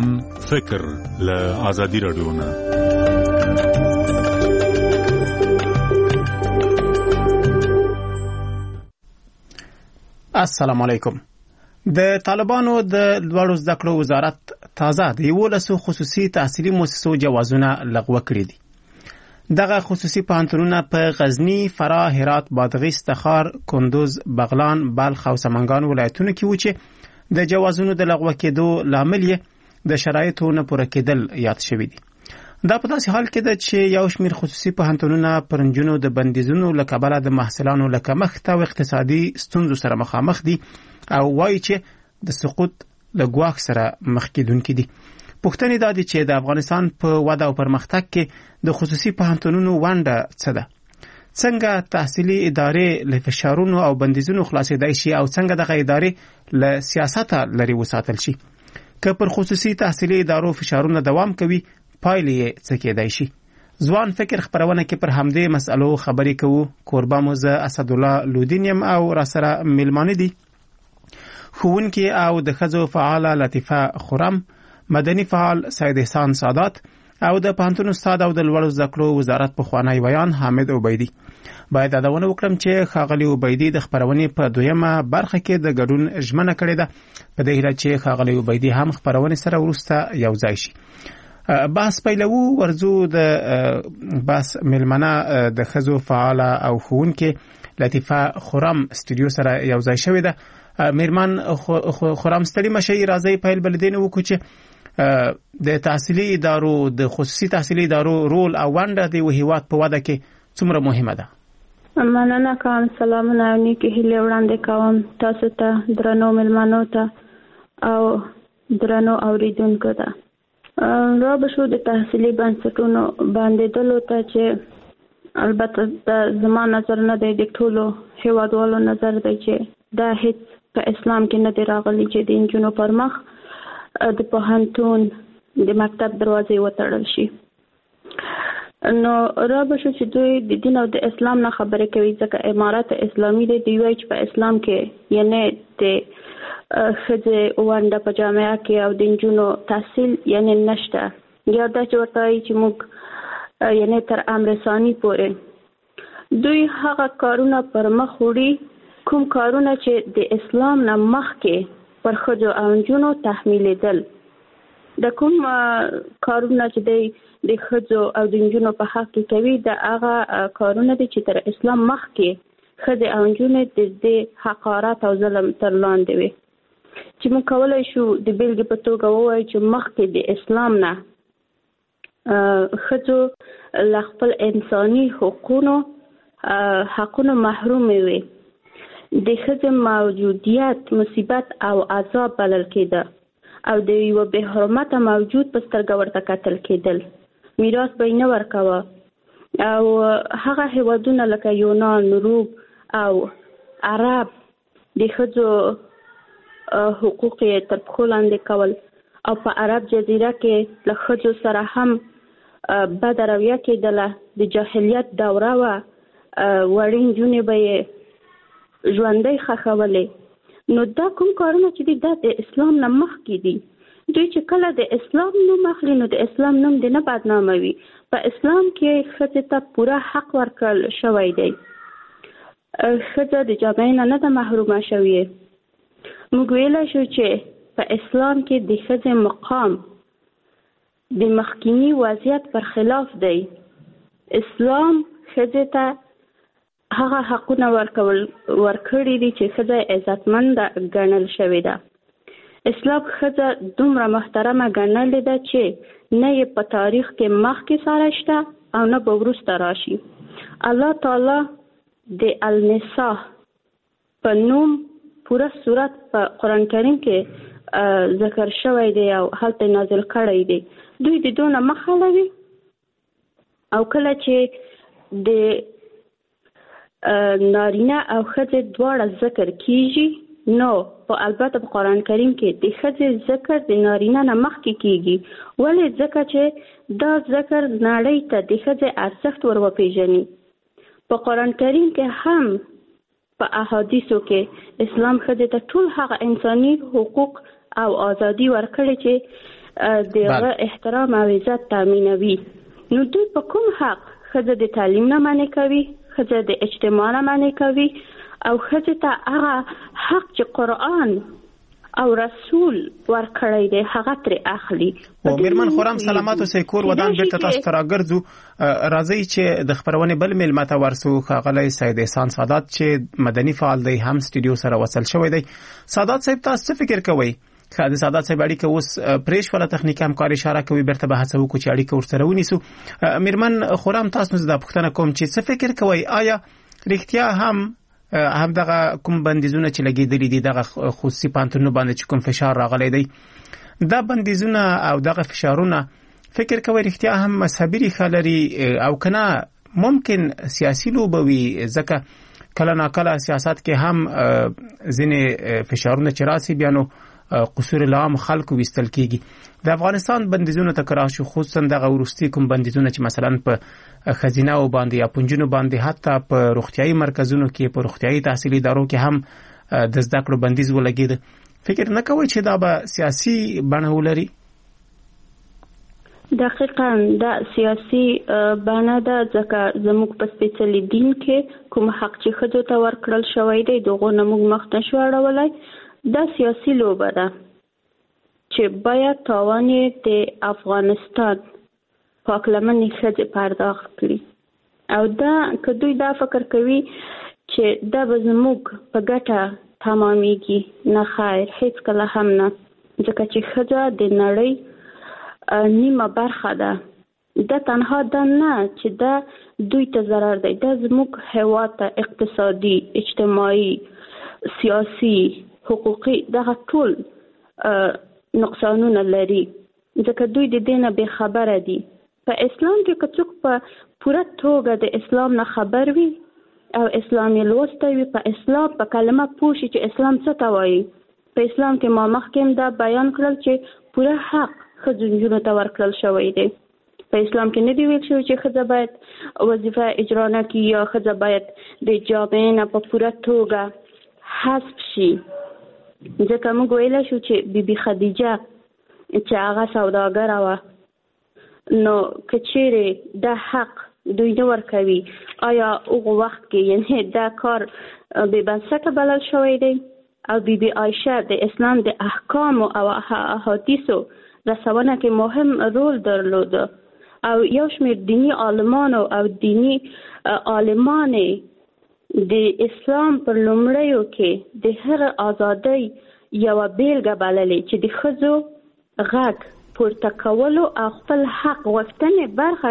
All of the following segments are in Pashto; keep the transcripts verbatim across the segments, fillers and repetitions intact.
پروګرام فکر له آزادي رادیو نه. السلام علیکم. د طالبانو د لوړو زده کړو وزارت تازه د یولسو خصوصي تحصیلي مؤسسو جوازونه لغوه کړي دي. دغه خصوصي پوهنتونونه په غزنی، فراه، هرات، بادغیس، تخار، کندوز، بغلان، بلخ او سمنګان ولایتونو کې و چې د جوازونو د لغوه کېدو لامل یې د شرایطو نه پوره کېدل یاد شوي دي. دا په داسې حال کې ده چې یو شمېر خصوصي پوهنتونونه پر نجونو د بندیزونو له کبله د محصلانو له کمښت او اقتصادي ستونزو سره مخامخ دي او وایي چې د سقوط له ګواښ سره مخ کېدونکي دي. پوښتنې دا دي چې د افغانستان په وده او پرمختګ کې د خصوصي پوهنتونونو ونډه څه ده؟ څنګه تحصیلي ادارې له فشارونو او بندیزونو خلاصېدای شي او څنګه دغه ادارې له سیاسته لرې وساتل شي؟ که پر خصوصي تحصیلي ادارو فشارونه دوام کوي، پایلې یې څه کېدای شي؟ ځوان فکر خپرونه کې پر همدې مسألو خبرې کوو. کوربه مو زه اسدالله لودین یم او راسره میلمانه دي ښوونکي او د ښځو فعاله لطیفه خرم، مدني فعال سید احسان سادات او د پوهنتون استاد او د لوړو زده کړو وزارت پخوانی ویان حامد عبیدي. باید یادونه وکړم چې ښاغلي عبیدي د خپرونې په دویمه برخه کې د ګډون ژمنه کړې ده، په دې هیله چې ښاغلي عبیدي هم خپرونې سره وروسته یو ځای شي. بحث پیلوو. ورځو د بحث میلمنه د ښځو فعاله او ښوونکې لطیفه خرم استودیو سره یو ځای شوې ده. میرمن خرم ستړي مشي، راځي پیل بلدین وکړو چې د تحصیلي ادارو د خصوصي تحصیلي ادارو رول او ونډه د هیواد په وده کې څومره مهمه ده؟ مننه کوم. سلامونه او نیکې هیلې وړاندې کوم تاسو ته، درنو میلمنو ته او درنو اوریدونکو ته. را به شو د تحصیلي بنسټونو بندېدلو ته چې البته د زما نظر نه دی، د ټولو هیوادوالو نظر دی چې دا هیڅ په اسلام کې نه دی راغلی چې د نجونو پر مخ د پوهنتون د مکتب دروازې وتړل شي. نو را به شو چې دوی د دین او د اسلام نه خبرې کوي، ځکه امارت اسلامي دی. دوی وایي چې په اسلام کې یعنی د ښځې ونډه په جامعه کې او د نجونو تحصیل یعنی نشته، یا دا چې ورته وایي چې موږ یعنی تر امر ثاني پورې دوی هغه کارونه پر مخ وړي کوم کارونه چې د اسلام نه مخکې پر ښځو او نجونو تحمیلېدل. د کوم کارونه چې د ښځو او د نجونو په حق کې کوي، د هغه کارونه دي چې تر اسلام مخکې ښځې او نجونې د دې حقارت او ظلم تر لاندې وي. چې موږ کولی شو د بېلګې په توګه ووایو چې مخکې د اسلام نه ښځو له خپل انساني حقونو حقونو محرومې وي. د ښځې موجودیت مصیبت او عذاب بلل کېده او د یوه بې حرمته موجود په سترګه ورته کتل کېدل. میراث به یې نه ورکوه او هغه هېوادونه لکه یونان، روم او عرب د ښځو حقوق یې تر پښو لاندې کول او په عرب جزیره کې له ښځو سره هم بده رویه کېدله. د جاهلیت دوره وه، وړې نجونې به یې ژوندۍ ښخولې. نو دا کوم کارونه چې دي دا د اسلام نه مخکې دي. دوی چې کله د اسلام نوم اخلي نو د اسلام نوم دې نه بدناموي. په اسلام کې ښځې ته پوره حق ورکړل شوی دی. ښځه د جامعې نه نه ده محرومه شوې. موږ ویلی شو چې په اسلام کې د ښځې مقام د مخکینی وضعیت پر خلاف دی. اسلام ښځې ته هغه حقونه ورکول ورکړي دي چې ښځه عزتمنده ګڼل شوې ده. اسلام ښځه دومره محترمه ګڼلې ده چې نه یې په تاریخ کې مخکې ساره شته او نه به وروسته راشي. الله تعالی د النساء په نوم پوره صورت په قرآن کریم کې ذکر شوی دی او هلته نازل کړی دی. دوی د دونه مخ اړوي او کله چې د نارینه او ښځې دواړه ذکر کیږي نو په البته په قرآن کریم کې د ښځې ذکر د نارینه نه مخکې کیږي. ولې؟ ځکه چې دا ذکر نړۍ ته د ښځې ارزښت ور وپېژني. په قرآن کریم کې هم په احادیثو کې اسلام ښځې ته ټول هغه انساني حقوق او ازادي ورکړي چې دغه احترام او عزت تامینوي. نو دوی په کوم حق ښځه د تعلیم نه منع کوي، ښځه د اجتماع نه منع کوي او ښځې ته هغه حق چې قرآن او رسول ورکړی دی هغه ترې اخلي. او میرمن خورم سلامات اوسئ. کور ودان بیرته تاسو ته راګرځو. راځئ چې د خپرونې بل میلمه ته ورسو. ښاغلی سید احسان سادات چې مدني فعال دی هم سټوډیو سره وصل شوی دی. سادات صاحب تاسو څه فکر کوئ؟ د سادات صاحب اړیکه اوس پرېښ ولا تخنیکي همکار اشاره کوي بیرته به هڅه وکړو چې اړیکه ورسره ونیسو. میرمن خورم تاسو نه دا پوښتنه کوم چې څه فکر کوئ آیا رښتیا هم هم دغه کوم بندیزونه چې لګیدلي دي دغه خصوصي پانتونو باندې چې کوم فشار راغلی دی دا بندیزونه او دغه فشارونه فکر کوي رښتیا هم مذهبي ریښه لري او کنه ممکن سیاسي لوبه وي؟ ځکه کله ناکله سیاست کې هم ځینې فشارونه چې راسي بیا نو قصور العام خلکو وستل کیږي. د افغانستان بندیزونه تکرار شو، خصوصا دغه وروستي کوم بندیزونه چې مثلا په خزینه او باندې یا پنجونو باندې حتی په روغتيایي مرکزونو کې په روغتيایي تحصیلي ادارو کې هم د زده کړو بندیز ولګید. فکر نه کوئ چې دا به سیاسي بڼه ولري؟ دقیقاً دا سیاسي بڼه ده ځکه زموږ په سپېڅلي دین کې کوم حق چې ښځو ته ورکړل شوی دی دغه نه موږ مخ نه شو اړولی. دا سیاسي لوبه ده چې باید تاوان د افغانستان پاکلمنې ښځې پرداخت کړي او دا که دوی دا فکر کوي چې دا به زموږ په ګټه تمامیږي، نه خیر، هیڅ کله هم نه. ځکه چې ښځه د نړۍ نیمه برخه ده. دا تنها دا نه چې دا دوی ته ضرر دی، دا زموږ هیواد ته اقتصادي، اجتماعي، سیاسي، حقوقي دغه ټول نقصانونه لري ځکه دوی د دې نه بې خبره دي. په اسلام کې که څوک په پوره توګه د اسلام نه خبر وي او اسلام یې لوستی وي، په اسلام په کلمه پوه شي چې اسلام څه ته وایي. په اسلام کې ما مخکې هم دا بیان کړل چې پوره حق ښځو نجونو ته ورکړل شوی دی. په اسلام کې نه دی ویل شوی چې ښځه باید وظیفه اجرا نه کړي یا ښځه باید د جامې نه په پوره توګه حذف شي. ځکه موږ ویلی شو چې بیبي خدیجه چې هغه سوداګره وه نو که چیرې دا حق دوی نه ورکوي آیا هغه وخت کې یعنې دا کار بې بنسټه بلل شوی دی؟ او بیبي عایشه د اسلام د احکامو او احادیثو رسونه کې مهم رول درلوده او یو شمېر دیني عالمانو او دیني عالمانې د اسلام پر لومړیو کې د هغه ازادۍ یوه بیلګه بللې چې د ښځو غږ پورته کولو او خپل حق غوښتنې برخه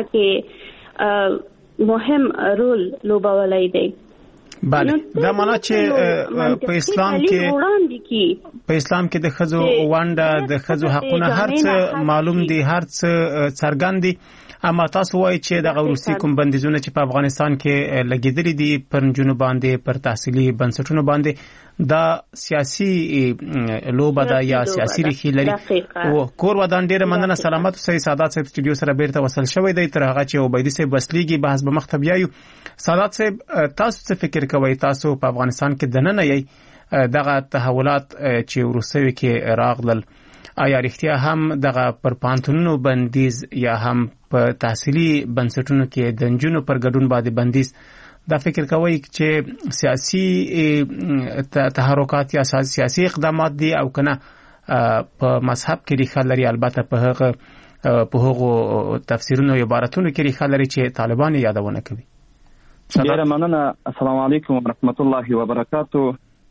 کې مهم رول لوبولی دی. بله دا معنا چې په اسلام کې په اسلام کې د ښځو ونډه د ښځو حقونه هر څه معلوم دي، هر څه څرګند دي. اما تاسو وایي چې دغه وروستي کوم بندیزونه چې په افغانستان کې لګېدلي دي پر نجونو باندې، پر تحصیلي بنسټونو باندې، دا سیاسي لوبه ده یا سیاسي ریښې لري. او کور ودان ډېره مننه. سلامت اوسئ. سادات صاحب سټوډیو سره بیرته وصل شوی دی. تر هغه چې عبیدي صاحب وصلېږي بحث به مخ ته بیایو. سادات صاحب تاسو څه فکر کوئ؟ تاسو په افغانستان کې دننه یئ، دغه تحولات چې وروستیو کې راغلل آیا رښتیا هم دغه پر پانتونونو بندیز یا هم په تحصیلي بنسټونو کې د نجونو پر ګډون باندې بندیز، دا فکر کوئ چې سیاسي تحرکات یا سیاسي اقدامات دي او کنه په مذهب کې ریښه لري؟ البته په هغه په هغو تفسیرونو او عبارتونو کې ریښه لري چې طالبان یادونه کوي. ډېره مننه. السلام علیکم ورحمت الله وبرکاتو.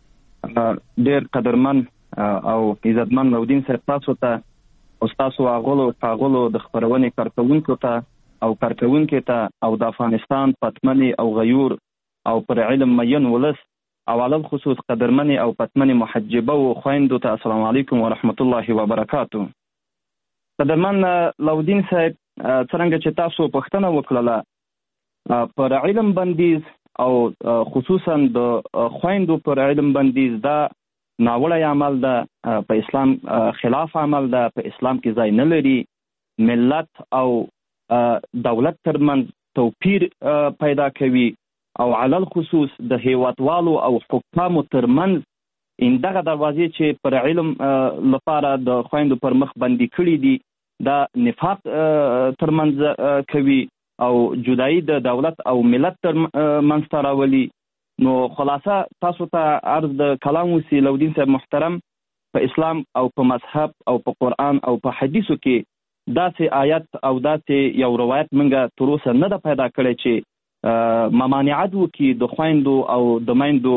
ډېر قدرمن او عزتمن مودین صاحب تاسو ته او تاسو هغولو هغولو د خپرونې کارکوونکو ته او کارکوونکې ته او د افغانستان پتمنې او غیور او پر علم مین ولس او علل خصوص قدرمنې او پتمنې محجبه او خویندو ته السلام علیکم ورحمت الله وبرکاتو. قدرمن لودین صاحب څرنګه چې تاسو پوښتنه وکړله پر علم بندیز او خصوصا د خویندو پر علم بندیز دا ناوړه عمل ده، په اسلام خلاف عمل ده، په اسلام کې ځای نه لري. ملت او دولت ترمنځ توپیر پیدا کوي او علل خصوص د هیوادوالو او حکامو ترمنځ ان دغه دروازې چې پر علم لپاره د خويندو پر مخ بندي کړي دي دا نفاق ترمنځ کوي او جدایي د دولت او ملت ترمنځ راولي. نو خلاصه تاسو ته عرض د کلام وسی لودین صاحب محترم، په اسلام او په مذهب او په قرآن او په حدیثو کې داسې آیت او داسې یو روایت منګه تر اوسه نه ده پیدا کړی چې ممانعت وکړي د خویندو او د میندو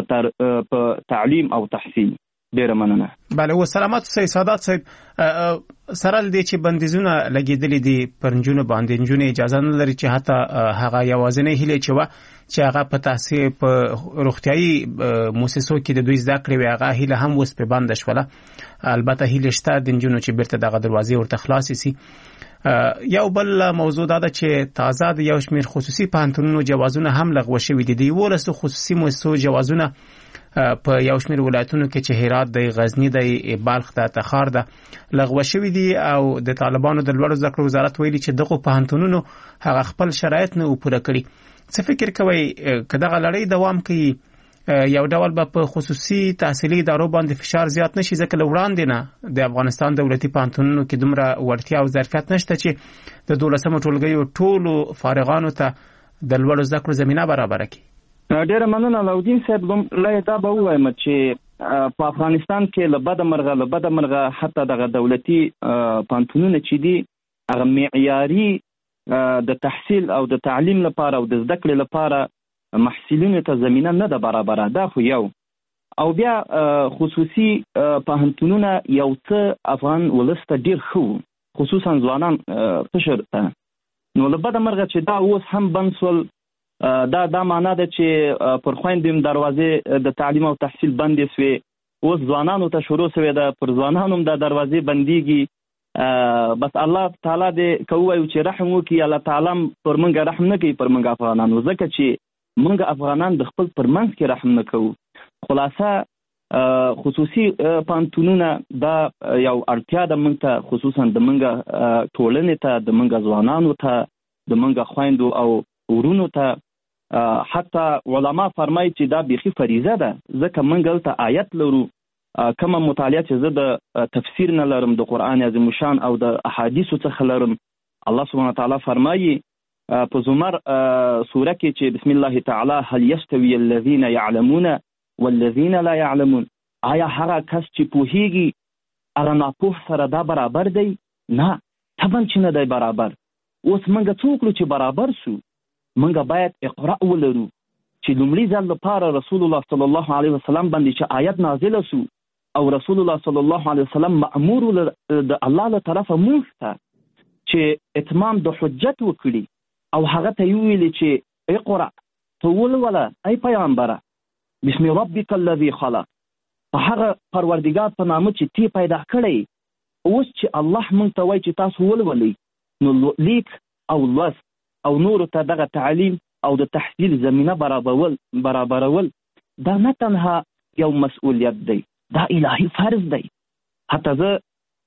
په تعلیم او تحصیل. ډیره مننه. بله، و سلامات سي سادات صاحب، سره دې چې بندیزونه لګېدلې دي پر نجونو باندې، نجونې اجازه نه لري چې حتی هغه یوازینۍ هیلې چې وه چې هغه په تحصیل په روغتیایي مؤسسو کې د دوی زده کړې وي، هغه هیله هم اوس پرې بنده شوله. البته هیلې شته د نجونو چې بیرته دغه دروازې ورته خلاصې سي. یو بل موضوع دا ده چې تازه د یو شمېر خصوصي پوهنتونونو جوازونه هم لغوه شوي دي. د یولسو خصوصي مؤسسو جوازونه په یو شمېر ولایتونو کې چې هرات دی، غزني دی، بلخ ده، تخار ده لغوه شوي دي او د طالبانو د لوړو زده کړو وزارت ویلي چې دغه پوهنتونونو هغه خپل شرایط نه پوره کړي. څه فکر کوئ که دغه لړۍ دوام کوي یو ډول به په خصوصي تحصیلي ادارو باندې فشار زیات نشي؟ ځکه له وړاندې نه د افغانستان دولتي پوهنتونونو کې دومره وړتیا او ظرفیت نشته چې د دولسمو ټولګیو ټولو فارغانو ته د لوړو زده کړو زمینه برابره کړي. ډیره مننه لودین صاحب. لومړی دا به ووایم چې په افغانستان کې له بده مرغه له بده مرغه حتی دغه دولتي پوهنتونونه چې دي هغه معیاري د تحصیل او د تعلیم لپاره او د زده کړې لپاره محصلینو ته زمینه نه ده برابره. دا خو یو. او بیا خصوصي پوهنتونونه یو څه افغان ولس ته ډېر ښه، خصوصا ځوانان قشر ته. نو له بده مرغه چې دا اوس هم بند سول، دا دا معنا ده چې پر خویندو دروازې د تعلیم او تحصیل بندې سوې، اوس ځوانانو ته شروع سوې ده، پر ځوانانو هم دا دروازې بندېږي. بس الله تعالی دې که ووایو چې رحم وکړي، الله تعالی پر موږ رحم نه کوي پر موږ افغانانو، ځکه چې موږ افغانان د خپل پر منځ کې رحم نه کوو. خلاصه خصوصي پوهنتونونه دا یو اړتیا ده موږ ته، خصوصا د موږ ټولنې ته، د موږ ځوانانو ته، د موږ خویندو او ورونو ته. حتی علما فرمایي چې دا بیخي فریضه ده، ځکه موږ دلته آیت لرو، کومه مطالعه چې زه د تفسیر نه لرم، د قرآن عظیم شان او د احادیثو څخه لرم. الله سبحانه تعالی فرمایي په زمر سوره کې چې بسم الله تعالی هل یستوی الذین یعلمون والذین لا یعلمون، آیا هغه کس چې پوهیږي هغه ناپوه سره دا برابر دی؟ نه، طبعا چې نه دی برابر. اوس موږ څوک چې برابر سو، موږ باید اقرا ولرو چې لومړي ځل لپاره رسول الله صلی الله علیه وسلم باندې چې آیت نازله سو او رسول الله صلی الله علیه وسلم مأمور د الله له طرفه موږ ته چې اتمام د حجت وکړي او هغه ته ویلي چې اقرا ته ولوله ای پیغمبره بسم ربک الذی خلق، په هغه پروردګار په نامه چې تی پیدا کړی. اوس چې الله موږ ته وایي چې تاسو ولولئ، نو لیک او لوست او نور ته دغه تعلیم او د تحصیل زمینه برابرول برابرول دا نه تنها یو مسؤلیت دی، دا الهي فرض دی. حتی زه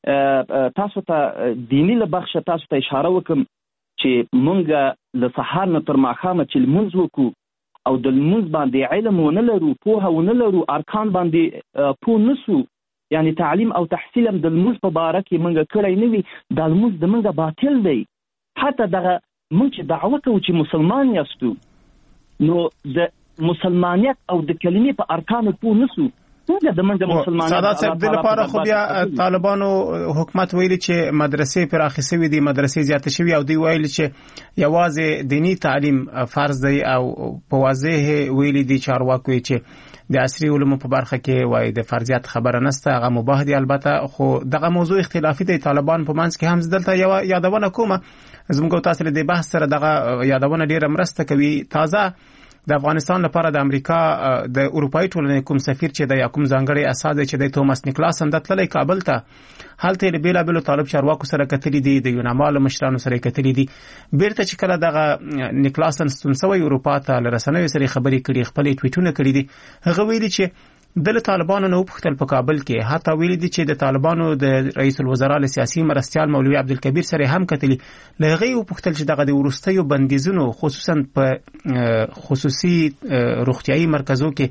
تاسو ته دینی له بخشه تاسو ته اشاره وکم چې مونږ له سهار نه تر ماښامه چې لمونځ وکړو او د لمونځ باندې علم ونه لرو، پوهه ونه لرو، ارکان باندې پوه نسو، یعنی تعلیم او تحصیل هم د لمونځ په باره کې مونږ کړی نه وي، دا لمونځ د مونږ باطل دی. حتی دغه مونږ چې دعوه کوو چې مسلمان یاستو، نو د مسلمانیت او د کلمې په ارکانو پوه نسو، څنګه د منځ مسلمانانو سادات صاحب د لپاره خو بیا طالبانو حکومت ویلي چې مدرسې پراخې شوې دي، مدرسې زیاتې شوې او دوی ویلي چې یوازې دینی تعلیم فرض دی او په واضح ویلي دي چارواکو چې د عصري علومو په برخه کې وایي د فرضیت خبره نشته، هغه مباح دي. البته خو دغه موضوع اختلافي دی طالبان په منځ کې هم دلته یو یادونه کومه، زموږ تاسو د بحث سره دغه یادونه ډیره مرسته کوي. تازه د افغانستان لپاره د امریکا د اروپאי ټولنې کوم سفیر چې د یاکوم ځانګړي اساس چې د توماس نیکلاس هم د تللی کابل ته، هلته یې بېلابېلو طالب چارواکو سره کتلي دي، د یوناما له مشرانو سره یې کتلي دي. بیرته چې کله دغه نیکلاسن ستون سوی اروپا ته له رسنیو سره خبرې کړي، خپلې ټویټونه کړي دي، هغه ویلي چې د طالبانو نه وپوښتل په کابل کې، حتی ویلي دي چې د طالبانو د رئیس الوزرا له سیاسي مرستیال مولوي عبدالکبیر سره هم کتلي، له هغې یې وپوښتل چې دغه د وروستیو بندیزونو خصوصا په خصوصي روغتیایي مرکزو کې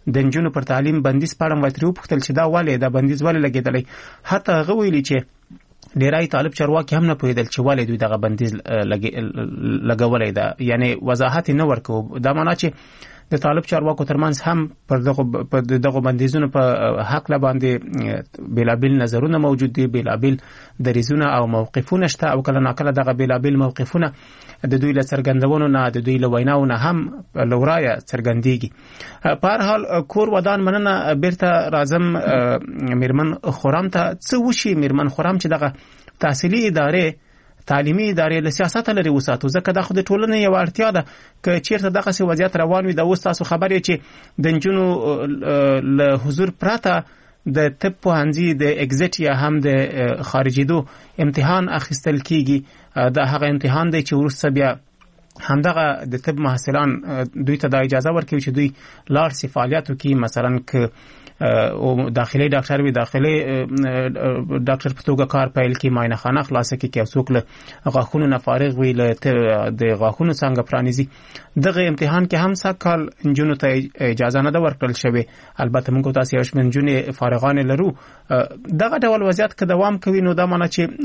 د نجونو پر تعلیم بندیز په اړه وترو پختل چې دا والي دا بندیز ولې لګیدلی. حتی هغه ویلي چې ډیرای طالب چارواکي هم نه پوهیدل چې والي دوی دغه بندیز لګولای دا، یعنی وضاحت نه ورکو. دا معنی چې د طالب چارواکو ترمنځ هم پر دغه په دغه بندیزونو په حق لا باندې بیلابل نظرونه موجود دي، بیلابل دریزونه او موقفونه شته، او کله ناکله دغه بیلابل موقفونه د دوی له څرګندونو نه د دوی له ویناو نه هم لورایه څرګندېږي. په هر حال کور ودان مننه بیرته راځم میرمن خورم ته. څه وشي میرمن خورم چې دغه تحصیلي ادارې تعلیمي ادارې له سیاست لري وساتو؟ ځکه دا خو د ټولنې یو اړتیا ده. که چیرته دغه سی وضعیت روان وي، دا اوس تاسو خبرې چې د نجونو له حضور پرته د طب پوهنځي د اگزیټ یا هم د خارجېدو امتحان اخیستل کیږي، دا هغه امتحان دی چې وروسته بیا همدغه د طب محصلان دوی ته دا اجازه ورکوي چې دوی لاړ سي فعالیت وکړي. مثلا که او داخلي ډاکټر وي، داخلي ډاکټر په توګه کار پیل کړي، معاینه خانه خلاصه کړي، که څوک له غاښونو نه فارغ وي، له د غاښونو څنګه پرانیزي. دغه امتحان کې هم سږ کال نجونو ته اجازه نه ده ورکړل شوې. البته موږ تاسو یو شمېر نجونې فارغانې لرو. دغه ډول وضعیت که دوام کوي نو دا معنی چې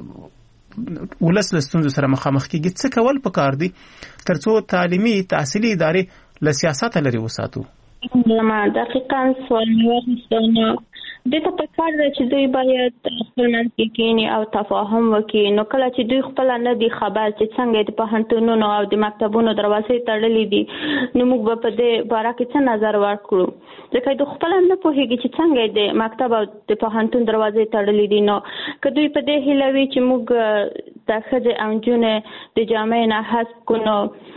ولس له ستونزو سره مخامخ کېږي. څه کول پکار دي ترڅو تعلیمي تحصیلي ادارې له سیاست لري وساتو؟ ما دقیقاً سوال می‌وارستانه دته په کار ده چې دوی باید خپل منځ کې کینی او تفاهم وکړي. نو کله چې دوی خپل نه دي خبر چې څنګه د پوهنتونونو او د مکتبونو دروازې تړلې دي، نو موږ به په دې باره کې څه نظر ورکړو؟ ځکه دوی خپل نه پوهیږي چې څنګه د مکتب او د پوهنتون دروازې تړلې دي. نو که دوی په دې هیله وي چې موږ د ښځې او نجونې د جامعې نه حذف کړو،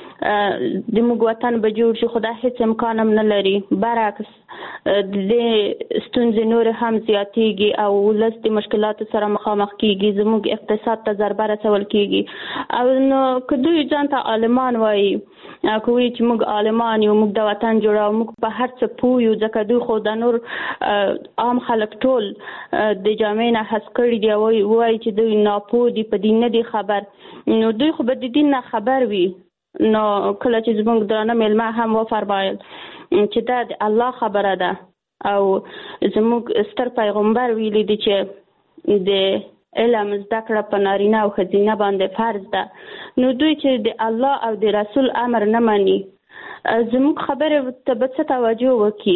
د موږ وطن به جوړ شي، خو دا هیڅ امکان هم نه لري. برعکس د ستونزې نور هم زیاتېږي او ولس د مشکلاتو سره مخامخ کېږي، زموږ اقتصاد ته ضربه رسول کېږي. او نو که دوی ځان ته عالمان وایي، که وایي چې موږ عالمان یو، موږ د وطن جوړو، موږ په هر څه پوه یو، ځکه دوی خو د نور عام خلک ټول د جامعې نه حذف کړي دي، وایي چې دوی ناپوه دي، په دین نه دي خبر. نو دوی خو به د دین نه خبر وي. نو کله چې زموږ درانه مېلمه هم وفرمایل چې دا د الله خبره ده او زموږ ستر پیغمبر ویلي دي چې د علم زده کړه په نارینه او ښځینه باندې فرض ده، نو دوی چې د الله او د رسول امر نه مني، زموږ خبره ته به څه توجه وکړي؟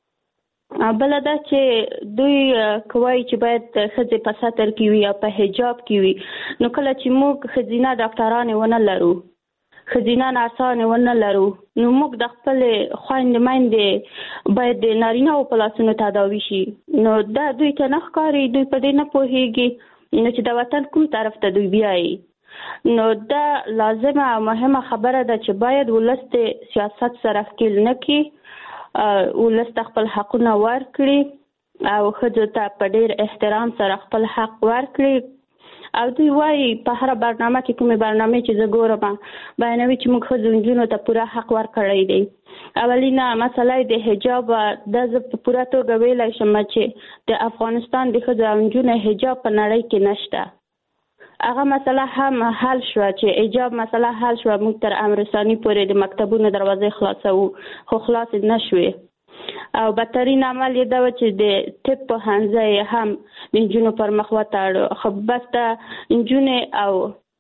بله دا چې دوی کوي چې باید ښځې په ستر کې وي او په حجاب کې وي. نو کله چې موږ ښځینه ډاکټرانې ونه لرو، ښځینه نرسانې ونه لرو، نو موږ د خپلې خویندې میندې باید د نارینه‌و په لاسونو تداوي شي. نو دا دوی ته نه ښکاري، دوی په دې نه پوهېږي نو چې د وطن کوم طرف ته دوی بیایي. نو دا لازمه او مهمه خبره ده چې باید ولس د سیاست سره ښکیل نه کړي، ولس ته خپل حقونه ورکړي او ښځو ته په ډېر احترام سره خپل حق ورکړي. او دوی وایي په هر برنامه کې کومې برنامې چې زه ګورم بیانوي چې موږ ښځو نجونو ته پوره حق ورکړی دی. اولینه مسله د حجاب، دا زه په پوره توګه ویلی شم چې د افغانستان د ښځو او نجونو حجاب په نړۍ کې نشته. هغه مسله هم حل شوه چې حجاب مسله حل شوه، موږ تر امرسانی پورې د مکتبونو دروازې خلاصوو، خو خلاص نه شوې. او بدترین عمل یې دا و چې د طب پوهنځی هم د نجونو پر مخ وتاړو. خو بس د نجونې او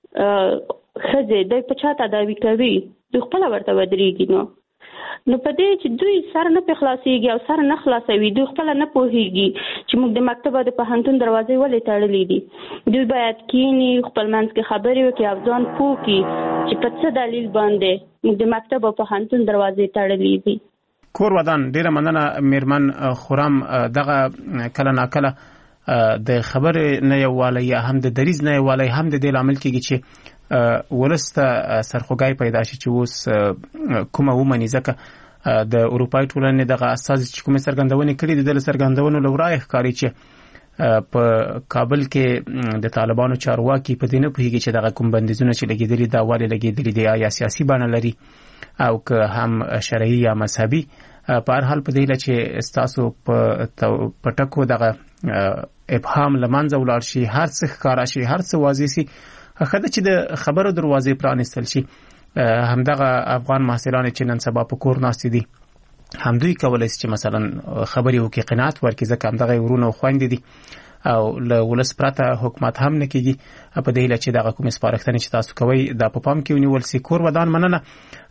ښځې دوی په چا تداوي کوي؟ دوی خپله ورته ودرېږي. نو نو په دې چې دوی سر نه پې خلاصېږي او سر نه خلاصوي، دوی خپله نه پوهېږي چې موږ د مکتب او د پوهنتون دروازې ولې تړلې دي. دوی باید کښېني، خپل منځ کې خبرې وکړي او ځان پوه کړي چې په څه دلیل باندې موږ د مکتب او پوهنتون دروازې تړلې دي. کور ودان ډیره مننه میرمن خورم. دغه کله ناکله د خبرې نه یووالی یا هم د دریځ نه یووالی هم د دې لامل کېږي چې ولس ته سرخوږی پیدا شي چې اوس کومه ومني. ځکه د اروپایي ټولنې دغه استازي چې کومې څرګندونې کړي دي، د څرګندونو له ورایه ښکاري چې په کابل کې د طالبانو چارواکي په دې نه پوهېږي چې دغه کوم بندیزونه چې لګېدلي دا ولې لګېدلي دي، آیا سیاسي بڼه لري او که هم شرعي یا مذهبي. په هر حال په دې چې ستاسو په ټکو دغه ابهام له منځه ولاړ شي، هر څه ښکاره شي، هر څه واضح شي، ښه ده چې د خبرو دروازې پرانیستل شي. همدغه افغان محصلان چې نن سبا په کور ناستې دي همدوی کولای شي چې مثلا خبرې وکړي، قناعت ورکړي، ځکه همدغه ورونه او خویندې دي او له ولس پرته حکومت هم نه کېږي. په دې هیله چې دغه کومې سپارښتنې چې تاسو کوئ دا په پام کې ونیول سي. کور ودان مننه.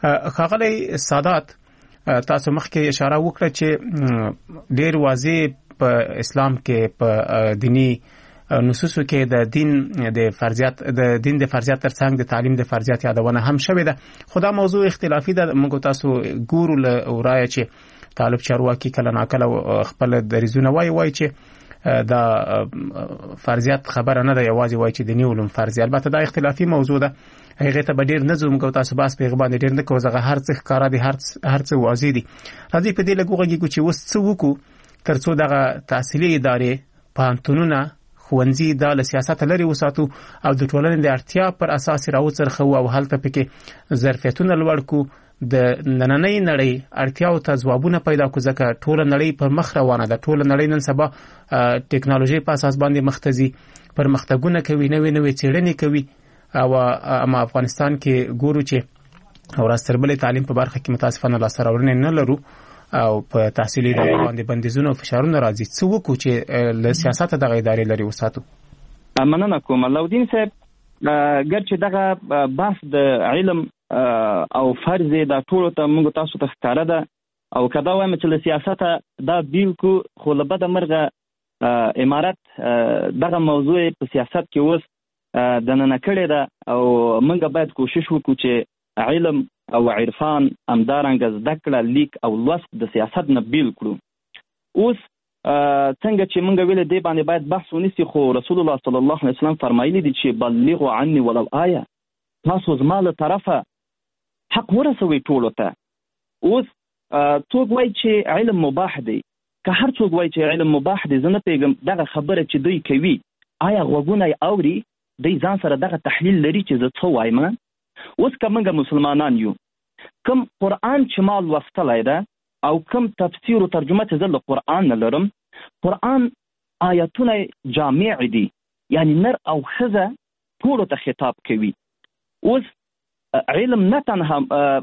ښاغلی سادات، تاسو مخکې اشاره وکړه چې ډېر واضح په اسلام کې په دینی نصوصو کې د دین د فرضیات د دین د فرضیات ترڅنګ د تعلیم د فرضیات یادونه هم شوې ده. خو دا موضوع اختلافي ده. موږ تاسو ګورو له ورایه چې طالب چارواکي کله ناکله خپل دریځونه وایي وایي چې دا فرضیات خبره نه ده، یوازې وایي چې دیني علوم فرضي. البته دا اختلافي موضوع ده، هغه ته به ډېر نه ځو. موږ تاسو باس په غبان ډېر نه کوو، ځکه هر څه ښکارا دي، هر څه واضح دي. راځي په دې لږ وغږیږو چې اوس څه وکړو ترڅو دغه تحصیلي ادارې، پوهنتونونه، ښوونځي دا له سیاست لرې وساتو او د ټولنې د اړتیا پر اساس راوڅرخو او هلته پکې ظرفیتونه لوړ کړو، د نننۍ نړۍ اړتیاو ته ځوابونه پیدا کړو، ځکه ټوله نړۍ پر مخ روانه ده. ټوله نړۍ نن سبا ټکنالوژي په اساس باندې مخ ته ځي، پرمختګونه کوي، نوې نوې څېړنې کوي. او اما افغانستان کې ګورو چې ورځ تر بلې تعلیم په برخه کې متاسفانه لاسته راوړنې نه لرو او په تحصیلي ادارو باندې بندیزونه او فشارونه راځي. څه وکړو چې له سیاست دغه ادارې لرې وساتو؟ مننه کوم علاودین صاحب. ګرچې دغه بحث د علم او فرض دا ټول ته موږ تاسو ته ښکاره ده او کدا وایم چې له سیاسته دا بیل کو، خو له بده مرغه امارت دغه موضوع په سیاست کې اوس د ننه کړې ده او موږ باید کوشش وکړو چې علم او عرفان همدارنګه زده کړه، لیک او لوست د سیاست نه بیل کړو. اوس څنګه چې موږ ویل دی باندې باید بحث ونیسي، خو رسول الله صلی الله علیه وسلم فرمایلی دي چې بلغوا عني ولو آیه، تاسو زما له طرفه حق ورسوي ټولو ته. اوس څوک وایي چې علم مباح دی، که هر څوک وایي چې علم مباح دی، زه نه پوهېږم دغه خبره چې دوی کوي آیا غوږونه یې اوري؟ دوی ځان سره دغه تحلیل لري چې زه څه وایم؟ اوس که موږ مسلمانان یو، کوم قرآن چې ما لوستلی ده او کوم تفسیر او ترجمه چې زه له قرآن نه لرم، قرآن آیتونه جامع دي، یعنی نر او ښځه ټولو ته خطاب کوي. اوس علم نه تنها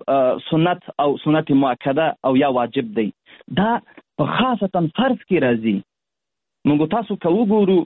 سنت او سنت مؤکده او یا واجب دی، دا په خاصتا فرض کې راځي. موږ تاسو که وګورو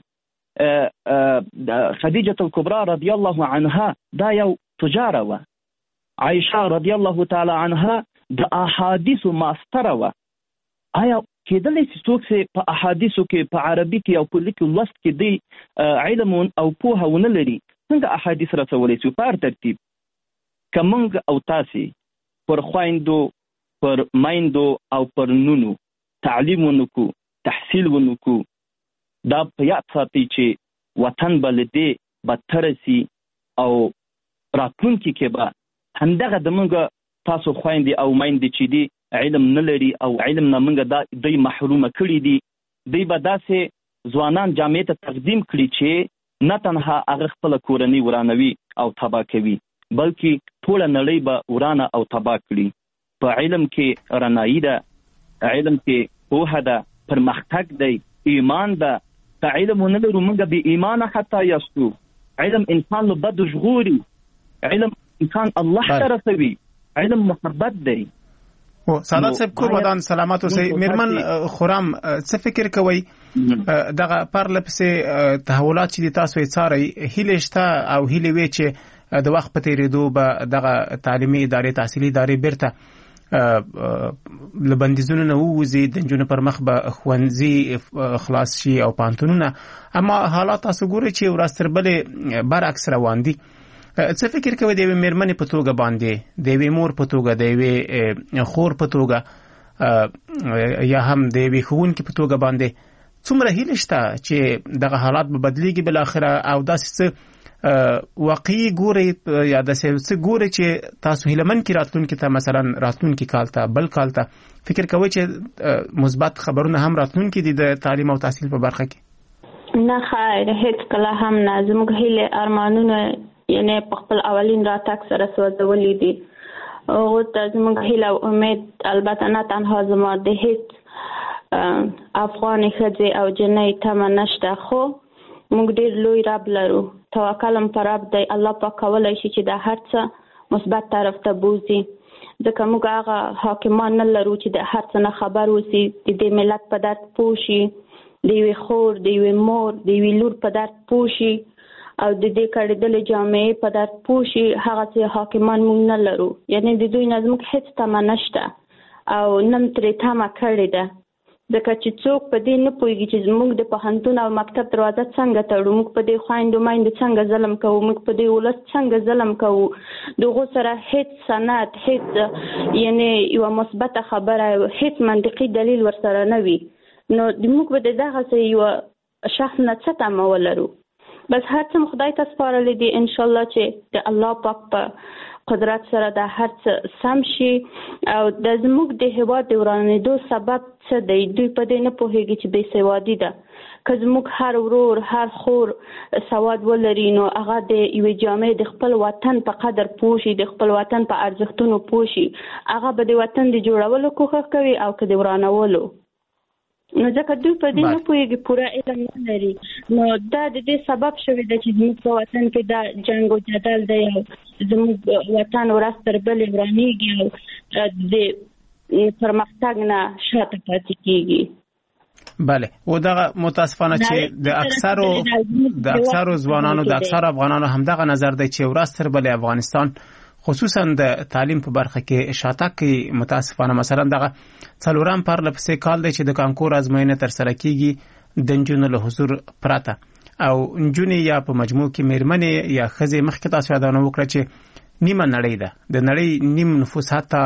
خدیجه الکبرى رضی الله عنها دا یو تجاره وه، عایشه رضی الله تعالی عنها د احادیثو ماستره وه. آیا کېدلی چې څوک په احادیثو کې په عربي کې او په لیک لوست کې دی علم او پوهه ونه لري، څنګه احادیث رسولی شو؟ په هر ترتیب که موږ او تاسې پر خویندو، پر میندو او پر نونو تعلیم ونکو، تحصیل ونکو، دا په یاد ساتي چې وطن به له دې بدتر سي او راتلونکي کې به همدغه د موږ تاسو خویندې او میندې چې دي علم نه لري او علم نه موږ دا دوی محرومه کړي دي، دوی به داسې ځوانان جامعې ته تقدیم کړي چې نه تنها هغه خپله کورنۍ ورانوي او تباه کوي، بلکې ټوله نړۍ به ورانه او تباه کړي. په علم کې رڼایي ده، علم کې پوهه ده، پرمختګ دی، ایمان ده. که علم ونه لرو موږ بې ایمانه حتی یاستو. علم انسان له بدو ژغوري، علم انسان الله ته رسوي، علم محبت دی. سادات صاحب کور ودان سلامات اوسئ. میرمن خرم څه فکر کوئ دغه پرله پسې تحولات چې تاسو یې څارئ، هیلې شته او هیلې وې چې د وخت په تېرېدو به دغه تعلیمي ادارې، تحصیلي ادارې بیرته له بندیزونو نه ووځي، د نجونو پر مخ به ښوونځي خلاص شي او پوهنتونونه، اما حالات تاسو ګورئ چې ورځ تر بلې برعکس روان دي. څه فکر کوئ د یوې مېرمنې په توګه باندې، د یوې مور په توګه، د یوې خور په توګه یا هم د یوې ښوونکي په توګه باندې څومره هیله شته چې دغه حالات به بدلیږي بالاخره او داسې څه واقعي ګورئ یا داسې څه ګورئ چې تاسو هیلهمن کې راتلونکي ته، مثلا راتلونکي کال ته، بل کال ته فکر کوئ چې مثبت خبرونه هم راتلونکي دي د تعلیم او تحصیل په برخه کې؟ نه خیر، هیڅ کله هم نه. زموږ هیلې ارمانونه یعنی په خپل اولین راتګ سره سوځولي دي. هغو ته زموږ هیله او امید البته نه تنها زما د هیڅ افغانې ښځې او جنۍ تمه نشته، خو موږ ډېر لوی رب لرو، توکل هم پر رب دی. الله پاک کولی شي چې دا هر څه مثبت طرف ته بوځي. ځکه موږ هغه حاکمان نه لرو چې د هر څه نه خبر اوسي، د دې ملت په درد پوه شي، د یوې خور، د یوې مور، د یوې لور په درد پوه شي او د دې کړېدلې جامعې په درد پوه شي. هغه څه حاکمان موږ نه لرو، یعنی د دوی نه زموږ هېڅ تمه نشته او نه م ترې تمه کړې ده، ځکه چې څوک په دې نه پوهېږي چې موږ د پوهنتون او مکتب دروازه څنګه تړو، موږ په دې خویندو میندو څنګه ظلم کوو، موږ په دې ولس څنګه ظلم کوو. د هغو سره هېڅ سند، هېڅ یعنې یوه مثبته خبره، هېڅ منطقي دلیل ورسره نه وي، نو موږ به د دغسې یوه شخص نه څه تمه ولرو. بس هر څه خدای ته سپارلی دي، انشاءالله چې د الله پاک په قدرت سره دا هر څه سم شي او د زموږ د هېواد د ورانېدو سبب څه دی. دوی په دې نه پوهېږي چې بې سوادي ده. که زموږ هر ورور، هر خور سواد ولري نو هغه د یوې جامعې د خپل وطن په قدر پوه شي، د خپل وطن په ارزښتونو پوه شي، هغه به د وطن د جوړولو کوښښ کوي او که د ورانولو. نو ځکه دوی په دې نه پوهېږي، پوره علم نه لري، نو دا د دې سبب شوی ده چې زموږ په وطن کې دا جنګ و جدل دی او زموږ وطن ورځ تر بلې ورانېږي او د پرمختګ نه شاته پاتې کېږي. بله، او دغه متاسفانه چې د اکثرو د اکثرو ځوانانو، د اکثرو افغانانو همدغه نظر دی چې ورځ تر بلې افغانستان خصوصا د تعلیم په برخه کې شاتګ کوي. متاسفانه مثلا دغه څلورم پرله پسې کال دی چې د کانکور ازموینې ترسره کیږي د نجونو له حضور پرته، او نجونې یا په مجموع کې میرمنې یا ښځې، مخکې تاسو یادونه وکړه چې نیمه نړۍ ده، د نړۍ نیم نفوس حتی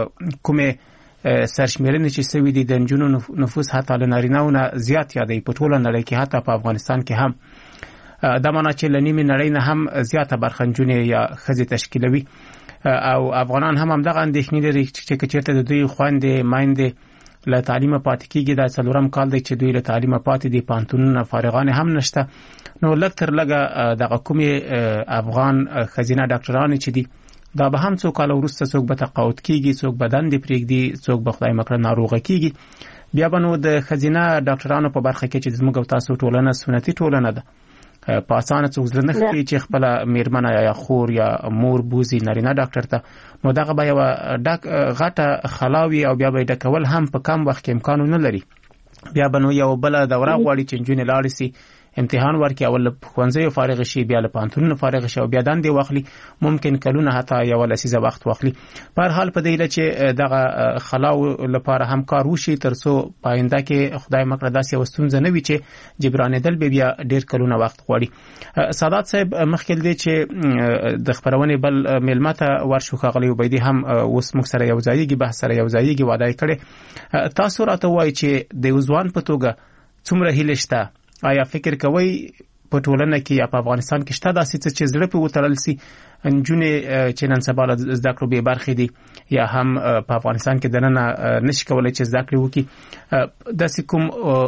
کومې سرشمېرنې چې سوي دي د نجونو نفوس حتی له نارینه‌و نه زیات یادوي په ټوله نړۍ کې، حتی په افغانستان کې هم. دا معنا چې له نیمې نړۍ نه هم زیاته برخه نجونې یا ښځې تشکیلوي، او افغانان هم همدغه اندېښنې لري چې که چېرته د دوی خویندې میندې له تعلیمه پاتې کېږي، دا څلورم کال دی چې دوی له تعلیمه پاتې دي، پوهنتونونه فارغانې هم نشته، نو لږ تر لږه دغه کومې افغان ښځینه ډاکټرانې چې دي دا به هم څو کاله وروسته څوک به تقاعد کېږي، څوک به دندې پرېږدي، څوک به خدای مکړه ناروغه کېږي. بیا به نو د ښځینه ډاکټرانو په برخه کې چې زموږ او تاسو ټولنه سنتي ټولنه ده، په اسانه څوک زړه نه ښکي چې خپله میرمنه یا خور یا مور بوزي نارینه ډاکټر ته، نو دغه به یوه ډک غټه خلاوي او بیا به یې ډکول هم په کم وخت کې امکان نه لري. بیا به نو یو بله دوره غواړي چې نجونې لاړې سي، امتحان ورکړي، اول له ښوونځیو فارغ شي، بیا له پوهنتونونو فارغ شي او بیا دندې واخلي، ممکن کلونه حتی یوه لسیزه وخت واخلي. په هر حال په دې هیله چې دغه خلاو لپاره هم کار وشي تر څو په آینده کې خدای مکړه داسې یوه ستونزه نه وي چې جبرانېدل به بیا ډېر کلونه وخت غواړي. سادات صاحب، مخکې دی چې د خپرونې بل میلمه ته ورشو، ښاغلی عبیدي هم اوس موږ سره یو ځایېږي، بحث سره یو ځایېږي، وعده یې کړې. تاسو راته ووایئ چې د یو ځوان په توګه څومره هیلې شته؟ آیا فکر کوئ په ټولنه کې یا په افغانستان کې شته داسې څه چې زړه پرې وتړل سي، نجونې چې نن سبا له زده کړو بې برخې دي یا هم په افغانستان کې دننه نشي کولی چې زده کړې وکړي، داسې کوم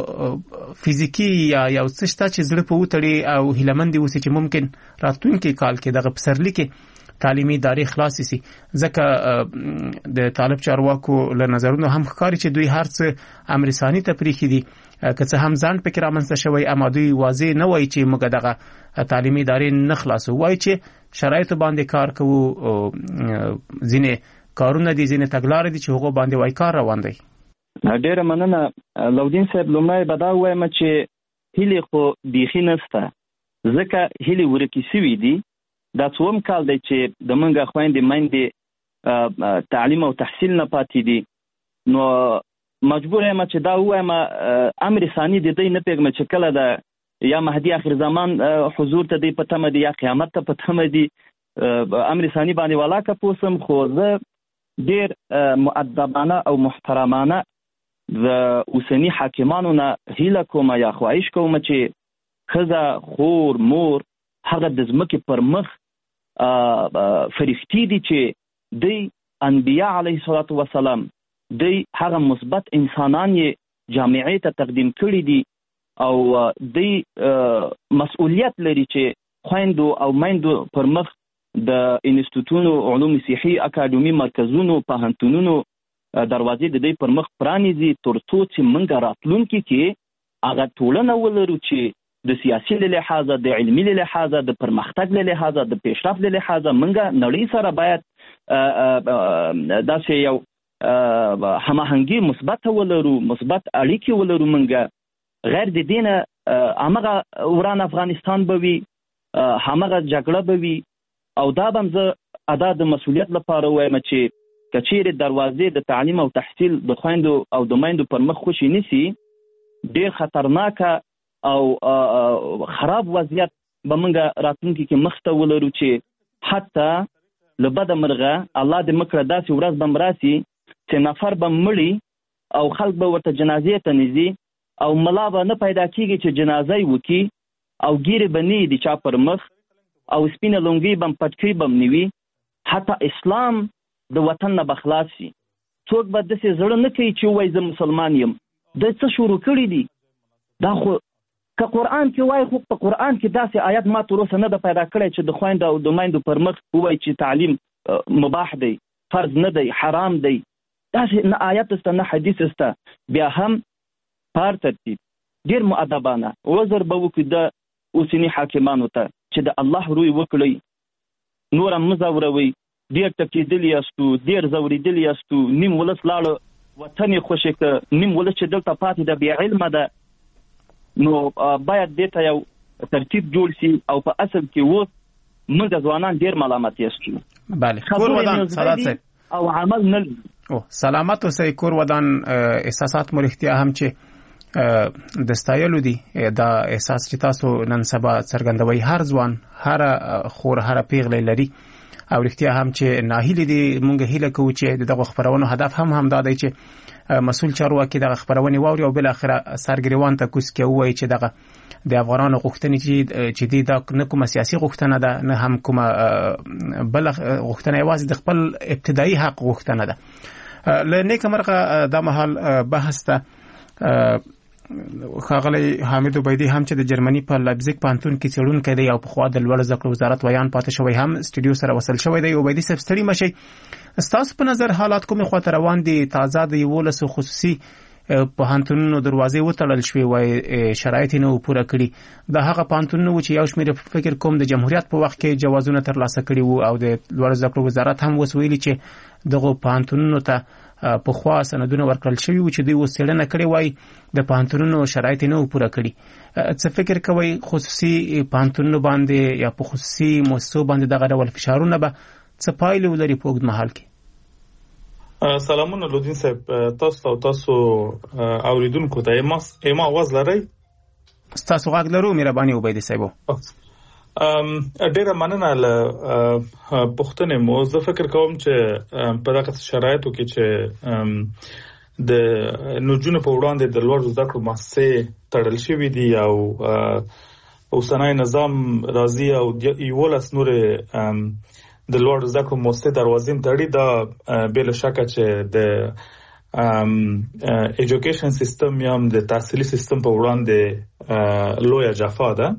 فزیکي یا یو څه شته چې زړه پرې وتړي او هیلهمند اوسي چې ممکن راتلونکي کال کې دغه پسرلي کې تعلیمي ادارې خلاصې سي؟ ځکه د طالب چارواکو له نظرونو هم ښکاري چې دوی هر څه امر ثاني ته پرېښي دي، که څه هم ځان پکې رامنځته شوی، اما دوی واضح نه وایي چې موږ دغه تعلیمي ادارې نه خلاصو، وایي چې شرایطو باندې کار کوو، ځینې کارونه دي، ځینې تګلارې دي چې هغو باندې وایي کار روان دی. ډېره مننه لودین صاحب. لومړی به دا ووایم چې هیلې خو بیخي نشته، ځکه هیلې ورکې سوي دي. دا څوم کال دی چې د موږ خویندې میندې تعلیم او تحصیل نه پاتې دي، نو مجبور یم چې دا ووایم امر ثاني د دوی نه پوهېږم چې کله د یا مهدي آخر زمان حضور ته دی په تمه دي یا قیامت ته په تمه دي، امر ثاني باندې ولاکه پوسم. خو زه ډېر مؤدبانه او محترمانه د اوسني حاکمانو نه هیله کوم یا خواهش کوم چې ښځه، خور، مور هغه د ځمکې پر مخ فرښتې دي چې دوی انبیا علیه الصلاة والسلام دوی هغه مثبت انسانان یې جامعې ته تقدیم کړي دي او دوی مسؤلیت لري چې خویندو او میندو پر مخ د انستیتوتونو، علوم صحي، اکاډمي مرکزونو، پوهنتونونو دروازې د دوی پر مخ پرانیزي، تر څو چې موږ راتلونکي کې هغه ټولنه ولرو چې د سیاسي له لحاظه، د علمي له لحاظه، د پرمختګ له لحاظه، د پیشرفت له لحاظه موږ نړۍ سره باید داسې یو هماهنګي مثبت ولرو، مثبت اړیکې ولرو منګه، غیر د دې نه همغه وران افغانستان به وي، همغه جګړه به وي. او دا به هم زه ادا د مسؤلیت لپاره وایم چې که چیرې دروازې د تعلیم او تحصیل د خویندو او د میندو پر مخ خوشي نیسي، ډېر خطرناکه او خراب وضعیت به موږ راتلونکي کې مخ ته ولرو چې حتی له بده مرغه الله دې مکړه داسې ورځ به م راسي چې نفر به مړي او خلک به ورته جنازې ته نیزي او ملا به نه پیدا کېږي چې جنازه یې وکړي او ګیرې به نه د چا پر مخ او سپینه لونګۍ به م پټکۍ به م نه وي. حتی اسلام د وطن نه به خلاص شي. څوک به داسې زړه نه کوي چې ووایي زه مسلمان یم. د څه شروع کړي دي؟ دا خو که قرآن کې وایي، خو په قرآن کې داسې آیت ما تر اوسه نه ده پیدا کړی چې د خویندو او د میندو پر مخ ووایي چې تعلیم مباح دی، فرض نه دی، حرام دی. داسې نه آیت سته نه حدیث سته. بیا هم پار ترتیب ډېر مؤدبانه وزر به وکړي د اوسني حاکمانو ته چې د الله روی وکړئ، نور هم مه ځوروئ. ډېر ټپېدلي یاستو، ډېر ځورېدلي یاستو، نیم ولس لاړه وطن یې خوشې که، نیم ولس چې دلته پاتې ده بې علمه ده. نو باید دې ته یو ترتیب جوړ شي او په اصل کې اوس موږ ځوانان ډېر ملامت یاستو. بله، کور ودان سادات صاحب او عمل نه لري. او سلامت اوسئ. کور ودان احساسات مو رښتیا هم چې د ستایلو دي. دا احساس چې تاسو نن سبا څرګندوئ، هر ځوان، هر خور، هر پیغله لري او رښتیا هم چې ناهیلي دي. مونږ هیله کوو چې دغه خبرونو هدف هم همدا دی چې مسؤل چارواکي دغه خبرونه واوري او بل اخره سرګریوان ته کوس کې وایي چې دغه د افغانانو غوښتنې چې دي دا نه کومه سیاسي غوښتنه ده، نه هم کومه بل غوښتنه، یوازې د خپل ابتدایي حق غوښتنه ده. له نیکه مرغه دا مهال بحث ته ښاغلی حامد عبیدي هم چې د جرمني په لایپزیګ پوهنتون کې څېړونکی دی او پخوا د لوړ زده کړو وزارت ویان پاتې شوی هم سټوډیو سره وصل شوی دی. عبیدي صاحب ستړي مشئ، ستاسو په نظر حالات کومې خواته روان دي؟ تازه د یولسو خصوصي پوهنتونونو دروازې وتړل شوې وای، شرایط نه و پوره کړي. د هغه پوهنتونونه و چې یو شمېر فکر کوم د جمهوریت په وخت کې جوازونه ترلاسه کړي وو او د لوړ زده کړو وزارت هم اوس ویلي چې دغو پوهنتونونو ته پخوا سندونه ورکړل شوي وو چې دوی اوس څېړنه کړې وای، د پوهنتونونو شرایط نه و پوره کړي. څه فکر کوئ خصوصي پوهنتونونو باندې یا په خصوصي مؤسسو باندې دغه ډول فشارونه به څه پایلې ولري په اوږد مهال کې؟ سلامونه لودین صاحب، تاسو او تاسو اوریدونکو ته ایما ایما आवाज لرئ؟ تاسو غږ لرو مهرباني عبیدي صاحب. ام ډیره مننه له پښتنې مو. زه فکر کوم چې په دغه شرایطو کې چې د نجونو په وړاندې د لوړ زده کړو مؤسسې تړل شوې دي او اوسنی نظام راځي او یولس نورې د لوړ زده کړو مؤسسې دروازې تړي. دا بلا شکه چې د ایجوکیشن سیستم یا د تحصیلي سیستم په وړاندې لویه جفا ده.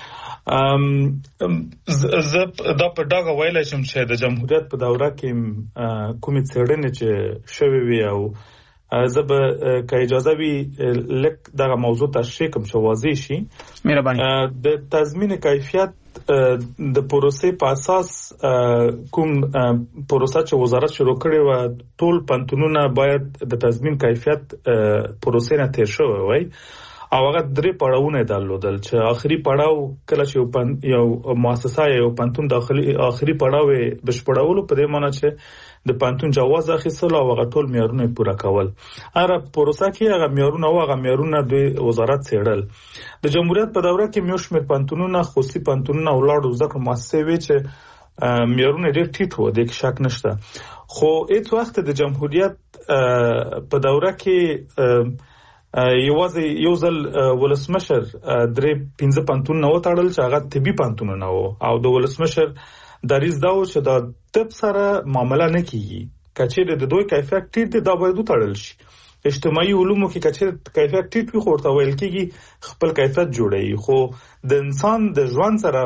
زه دا په ډاګه ویلی شم چې د جمهوریت په دوره کې کومې څېړنې چې شوې وي او زه به که اجازه وي لږ دغه موضوع تشریح کړم چې واضح شي. مهرباني. د تضمین کیفیت د پروسې په اساس کوم پروسه چې وزارت شروع کړې و، ټول پوهنتونونه باید د تضمین کیفیت پروسې نه تیر شوی وای او هغه درې پړاوونه درلودل چې آخري پړاو کله چې یو مؤسسه یو پوهنتون داخلي آخري پړاو بشپړولو په دې معنی چې د پوهنتون جواز اخیستل او هغه ټول معیارونه پوره کول. هر پروسه کې هغه معیارونه او هغه معیارونه د وزارت څېړل. د جمهوریت په دوره کې میو شمېر پوهنتونونه، خصوصي پوهنتونونه او لوړ زده کړو مؤسسې وې چې معیارونه ډېر ټیټ وو، د شک نشته. خو هیڅ وخت د جمهوریت په دوره کې یوازې یو ځل ولسمشر درې پنځه پوهنتونونه وتړل چې هغه طبي پوهنتونونه وو او د ولسمشر دریځ دا و چې دا طب سره معامله نه کیږي، که چیرې د دوی کیفیت ټیټ دی دا باید وتړل شي. اجتماعي علومو کې کچې کیفیت ټیټ وي خو ورته ویل کېږي خپل کیفیت جوړوي خو د انسان د ژوند سره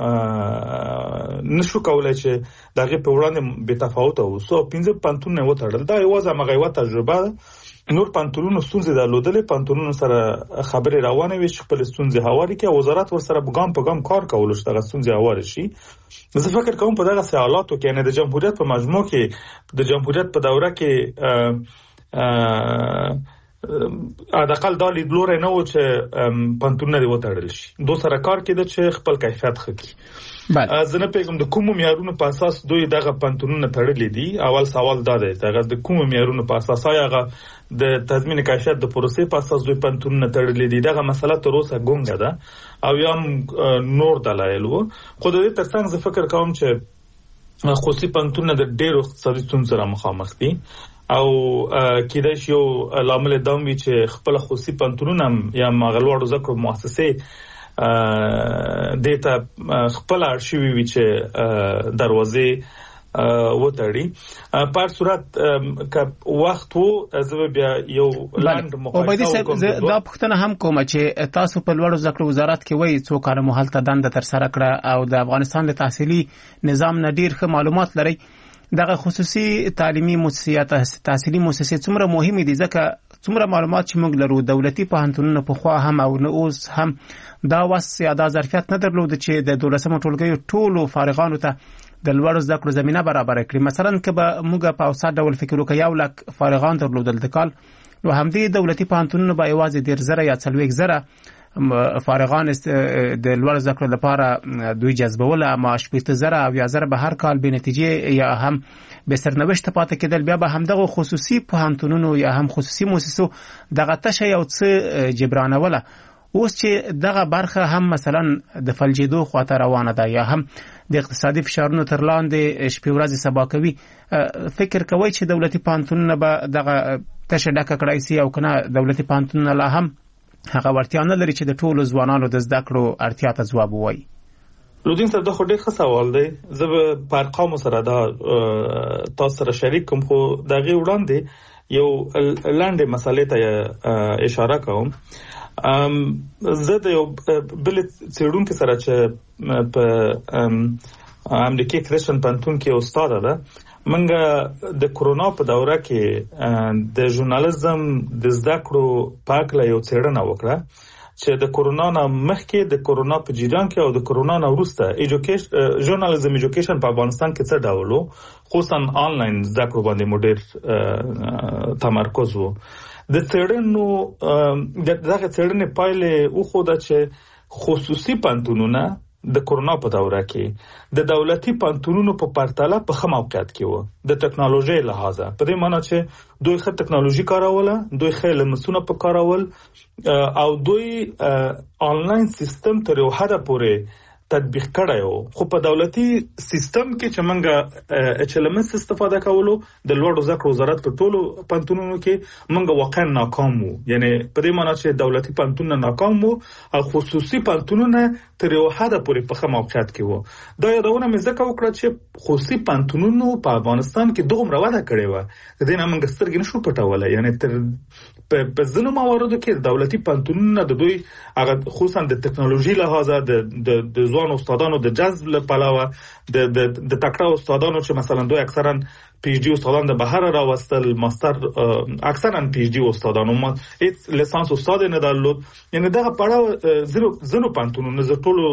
نشو کولای چې دغه په وړاندې بې تفاوت اوسو. پنځه پانتون نه وتړل دا یوازې هغه یو تجربه نور پانتونونو ستونزې درلودلې پانتونونو سره خبرې روانه وي چې خپل ستونزې هواري کې وزارت ورسره ګام په ګام کار کول شي دغه ستونزې هواري شي. زه فکر کوم په دغه حالاتو کې نه د جمهوریت په مجموع کې د جمهوریت په دوره کې ادقل دا لیدلوري نه و چې پانتونونه دی وتړل شي دوه سره کار کېده چې خپل کیفیت خکې. بله زه نه پیغام د کوم معیارونو په اساس دوی دغه پانتونونه تړلې دي. اول سوال دا دی دغه د کوم معیارونو په اساس هغه د تضمین کیفیت د پروسې په اساس دوی پانتونونه تړلې دي. دغه مسله تر اوسه ګونګه ده او یا نور دلایل وو خو د دې ترڅنګ زه فکر کوم چې خصوصي پانتونونه د ډېرو اقتصادي ستونزو سره مخامخ دي او کېدای شي یو لامل دا وي چې خپل خصوصي پانتونونه یا مغلوړو ذکر مؤسسې دیتا خپل ارشیوي وي چې دروازې وتړي په صورت ک وخت وو زه بیا یو لاند مخاطب دا پښتنه هم کوم چې تاسو په لوړو ذکر وزارت کې وایي څو کار مهالته دند تر سره کړه او د افغانستان د تحصیلي نظام نه ډیر ښه معلومات لري. دغه خصوصي تعلیمي مؤسسات تحصیلي مؤسسې څومره مهمه دي ځکه څومره معلومات چې موږ لرو دولتي پوهنتونونه په خوا هم او نه اوس هم دا وس یا دا ظرفیت نه درلود چې د دولسمه ټولګیو ټولو فارغانو ته د لوړو زده کړو زمينه برابر کړي. مثلا که به موږ په اوسط ډول فکر وکړو یو لک فارغان درلودل د کال نو همدې دولتي پوهنتونونه به یوازې ډیر زره یا څلوېښت زره فارغان د لوړ زده کړو لپاره دوی جذبول اما شپږ زره او یا زره به هر کال به نتیجه یا هم به سرنوشت پاتې کېدل. بیا به همدغه خصوصي پوهنتونونو یا هم خصوصي مؤسسو دغه تشه یو څه جبرانوله. اوس چې دغه برخه هم مثلا د فلجیدو خواته روانه ده یا هم د اقتصادي فشارونو تر لاندې شپې ورځې سبا کوي فکر کوي چې دولتي پوهنتونونه به دغه تشه ډکه کړای شي او کنه دولتي پوهنتونونه لا هم هغه ورتیا نه لري چې د ټولو ځوانانو د زده کړو اړتیا ته ځواب ووایي. لودین صاحب دا خو ډېر ښه سوال دی. زه به په ارقامو سره دا تاسو سره شریک کوم خو دغه وړاندې یو لاندې مسلې ته اشاره کوم. زه د یو بل څېړونکي سره چې په امریکای کریسچن پوهنتون کې استاد ده منګه د کورونا په دوره کې د ژورنالیزم د زده کړو په اړه یو څېړنه وکړه چې د کورونا نه مخکې د کورونا په جریان کې او د کورونا نه وروسته ایجوکیشن ژورنالیزم ایجوکیشن په افغانستان کې څه ډول وو خصوصا آنلاین زده کړو باندې مډر تمرکز وو. د څېړنو دغه څېړنې پایلې وښوده چې خصوصي پوهنتونونه د کورونا په دوره کې د دولتي پوهنتونونو په پرتله په ښه موقعیت کې وو د ټکنالوژي لحاظه. په دې معنی چې دوی ښه ټکنالوژي کاروله دوی ښه لمسونه په کارول او دوی آنلاین سیستم تر یو حد پورې تطبیق کړایو. خو په دولتي سیستم کې چې منګه اچ ال ام اس استفاده کولو د لوړو زده کړو وزارت په ټولو پوهنتونونو کې منګه واقعا ناکام وو. یعنی په دې معنی چې دولتي پوهنتونونه ناکام وو او خصوصي پوهنتونونه تر یو حد پورې په ښه موقعیت کې وو. دا یادونه مې ځکه وکړه چې خصوصي پوهنتونونو په افغانستان کې دومره وده کړې و د دې نه منګه سترګې نشو پټولای. یعنی تر په ځینو مواردو کې دولتي پوهنتونونه د دوی هغه خصوصا د ټکنالوژي لحاظه د د ځوان استادانو د جذب لپاره د د د تکړه استادانو چې مثلا دوی اکثرا پی ایچ ډی استادان د بهر راوستل ماستر اکثرا پی ایچ ډی استادانو ما هیڅ لیسانس استاد نه درلود. یعنی دا پړاو زیرو زنو پوهنتونونو زه ټولو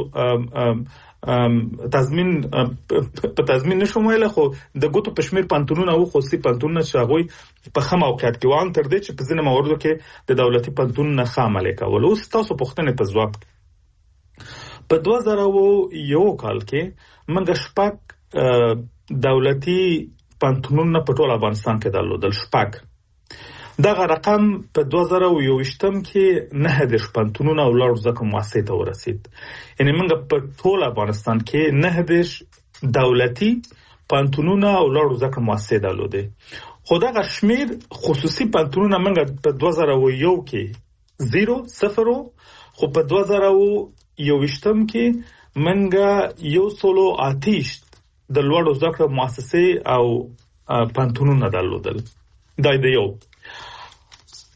تضمین په تضمین نشم ویل خو د ګوتو پښمیر پوهنتونونه او خصوصي پوهنتونونه چې هغه په خمه موقعیت کې وان تر دې چې په ځینې مواردو کې د دولتي پوهنتونونو خامل کول. اوس تاسو پوښتنه په ځواب په دوه زره یو کال کې منګه شپږ دولتي پوهنتونونه په ټول افغانستان کې درلودل. شپږ دغه رقم په دوه زره یوویشتم کې نه د پوهنتونونو او لوړ زده کړو مؤسسې ته ورسید. یعنی موږ په ټول افغانستان کې نه د دولتي پوهنتونونو او لوړ زده کړو مؤسسې درلودې. خو دغه شمیر خصوصي پوهنتونونه موږ په دوه زره یو کې زیرو صفر خو په دوه زره یوویشتم کې موږ یو سلو آتیش د لوړ زده کړو مؤسسې او پوهنتونونه درلودل. دا دی یو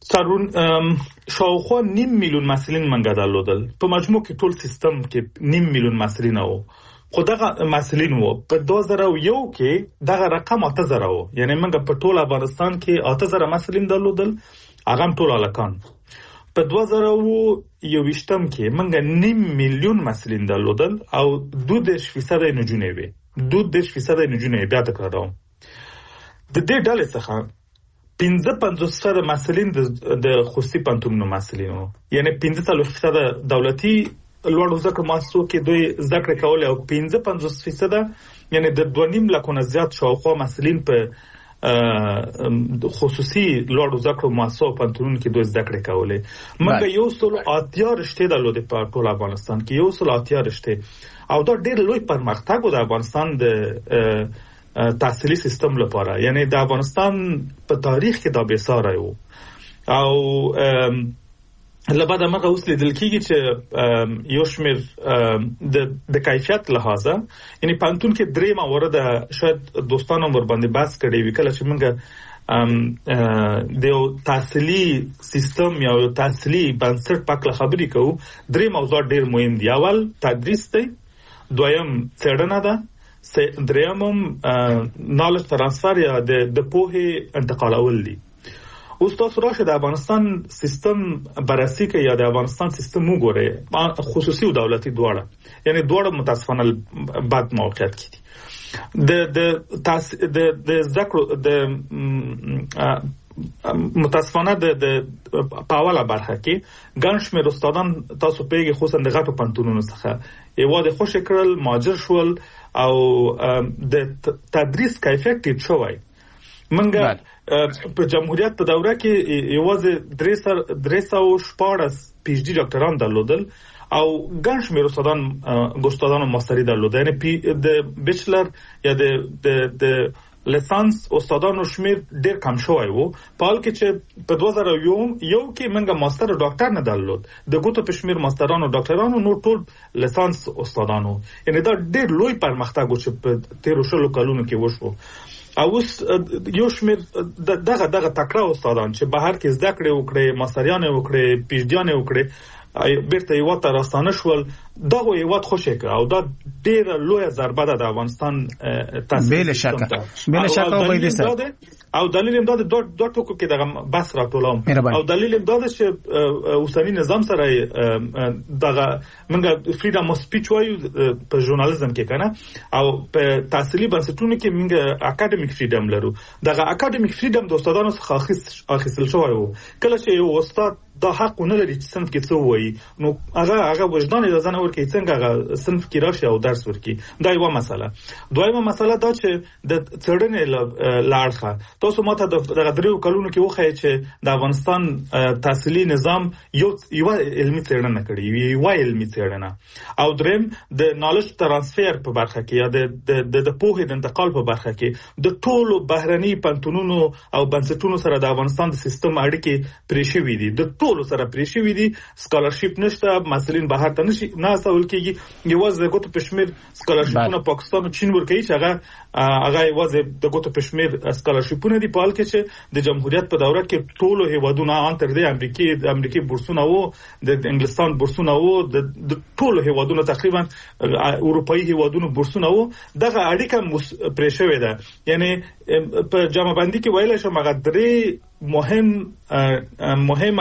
څارون شاوخوا نیم میلیون محصلین منګه درلودل په مجموع کې ټول سیستم کې نیم میلیون محصلین وو خو دغه محصلین وو په دوه زره یو کې دغه رقم اته زره وو یعنی منګه په ټول افغانستان کې اته زره محصلین درلودل هغه ټول الکان په دوه زره یوویشتم کې منګه نیم میلیون محصلین درلودل او دوه دېرش فیصد نجونې وي دوه دېرش فیصد نجونې بیا تکراروم د دې ډلې څخه پنځه پنځوس فیصد محصلین د خصوصي پوهنتونونو محصلین وو یعنی پنځه څلوېښت فیصد دولتي لوړو زده کړو مؤسسو کې دوی زده کړې کولې او پنځه پنځوس فیصد یعنی د دوه نیم لکه نه زیات شاوخوا محصلین په خصوصي لوړو زده کړو مؤسسو پوهنتونونو کې دوی زده کړې کولې موږ یو سل اتیا رشتې درلودې په ټول افغانستان کې یو سل اتیا رشتې او دا ډېر لوی پرمختګ و د افغانستان د تحصیلی سیستم لپاره یعنی د افغانستان په تاریخ کې دا بېساری و او لبعد مرغه اوس لیدل کېږي چې یو شمېر د د کیفیت لحاظه یعنی پوهنتون کې درې موارد شاید دوستانو ور باندې بحث کړی وي کله چې موږ د تحصیلی سیستم یا تحصیلی بنسټ پاک خبرې کوو درې موضوع ډېر مهم دي اول تدریس دی دویم څېړنه ده درېمم نالج ترانسفر یا د د پوهې انتقالول دي اوس تاسو راشه د افغانستان سیستم بررسي کوي یا د افغانستان سیستم وګورئ خصوصي او دولتي دواړه یعنی دواړه متاسفانه بد موقعیت کې دي د د د د ذکر د متاسفانه د د پاوله برخه کې ګڼ شمېر استادان تاسو پیږي خصوصا د غټو پوهنتونونو څخه یوازې خوشی کړل ماجر شول او د تدریس کیفیت ټیټ شوی منګه په جمهوریت په دوره کې یوازې درې سوه شپاړس پی ایچ ډي ډاکټران درلودل او ګڼ شمېر استادان ګوستادان ماستري درلودل یعنی د بیچلر یا د د لیسانس استادانو شمېر ډېر کم شوی وو په حال کې چې په دوه زره یو کې منګه ماستر ډاکټر نه درلود د ګوتو په شمېر ماسترانو ډاکټرانو نور ټول لیسانس استادانو یعنی دا ډېر لوی پرمختګ و چې په تیرو شلو کلونو کې وشو او اوس یو شمېر دغه دغه تکړه استادان چې بهر کې زده کړې وکړي ماستریانې وکړي پی ایچ ډیانې وکړي بیرته یو ته راستانه شول دغه یو وخت خوشی کړ او دا ډېر لوی ضربه ده د افغانستان تاسیس بل شک بل شک او باید سره او دلیل هم دا د دوه دوه ټکو کې دغه بحث راټولوم او دلیل هم دا چې اوسنی نظام سره دغه منګه فریډم اف سپیچ وایو په ژورنالیزم کې کنه او په تحصیلي بنسټونو کې منګه اکیډمیک فریډم لرو دغه اکیډمیک فریډم د استادانو څخه اخیستل شوی وو کله چې یو استاد دا حق نه لري چې صنف کې څه وایي نو هغه هغه وجدان اجازه نه ورکوي څنګه هغه صنف کې راشي او درس ورکړي دا یو مسله دویمه مسله دا چې د څېړنې لاړخه تاسو ماته د درېو کلونو کې وخایي چې د افغانستان تحصیلي نظام یو یو علمي څېړنه کړې یو علمي څېړنه او دریم د نالج ترانسفر په برخه کې یا د د پوهې د انتقال په برخه کې د ټولو بهرني پوهنتونونو او بنسټونو سره د افغانستان د سیستم اړیکې پرې شوي دي د ټولو سره پرې شوي دي سکالرشپ نشته مسلین بهر ته نشي نه سوال کېږي یوازې د ګوتو په شمېر سکالرشپونه پاکستان او چین ورکوي چې هغه هغه یوازې د ګوتو په شمېر سکالرشپونه دي په حال کې چې د جمهوریت په دوره کې ټولو هیوادونو ان تر دې امریکای د امریکای بورسونه وو د انګلستان بورسونه وو د ټولو هیوادونو تقریبا اروپאי هیوادونو بورسونه وو دغه اړیکه پرې شوې ده یعنی په جامه بندي کې ویل شو مګر درې مهم مهم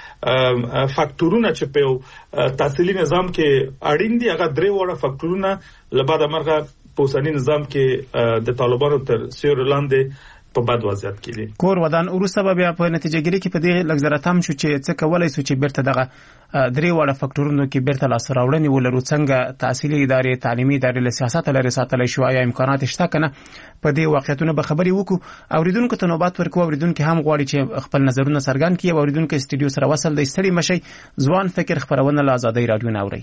هغه فاکتورونه چې په تحصیلي نظام کې اړین دي هغه درې وړه فاکتورونه لبعد مرغه په اوسنی نظام کې د طالبانو تر سیور لاندې په بد وضعیت کې دي کور ودان وروسته بیا په نتیجه ګیری کې په دې لګزراتم شو چې څه کولای سو چې بیرته دغه درې وړه فاکتورونو کې بیرته لاس راوړنې ولرو څنګه تحصیلي ادارې تعلیمي ادارې له سیاست لري ساتل شو یا امکانات شته کنه په دې واقعیتونو به خبري وکړو اوریدونکو ته نوبات ورکو اوریدونکو هم غواړي چې خپل نظرونه څرګند کړي اوریدونکو استودیو سره وصل د استړي مشي ځوان فکر خبرونه له آزادۍ رادیو ناوري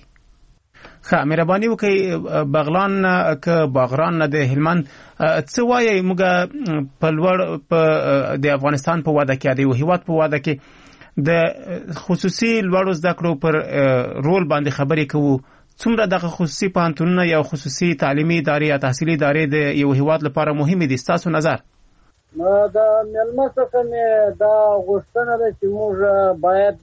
خا مهرباني وکي بغلان ک باغران د هلمند څه وایي موږ په لوړ په د افغانستان په واده کې دی او هیواد په واده کې د خصوصي لوړو زده کړو پر رول باندې خبرې کوو څومره د خصوصي پوهنتونونو یا خصوصي تعلیمي ادارې یا تحصیلي ادارې د یو هیواد لپاره مهمه دي تاسو نظر نو د مېلمه څخه مې دا غوښتنه ده چې موږ باید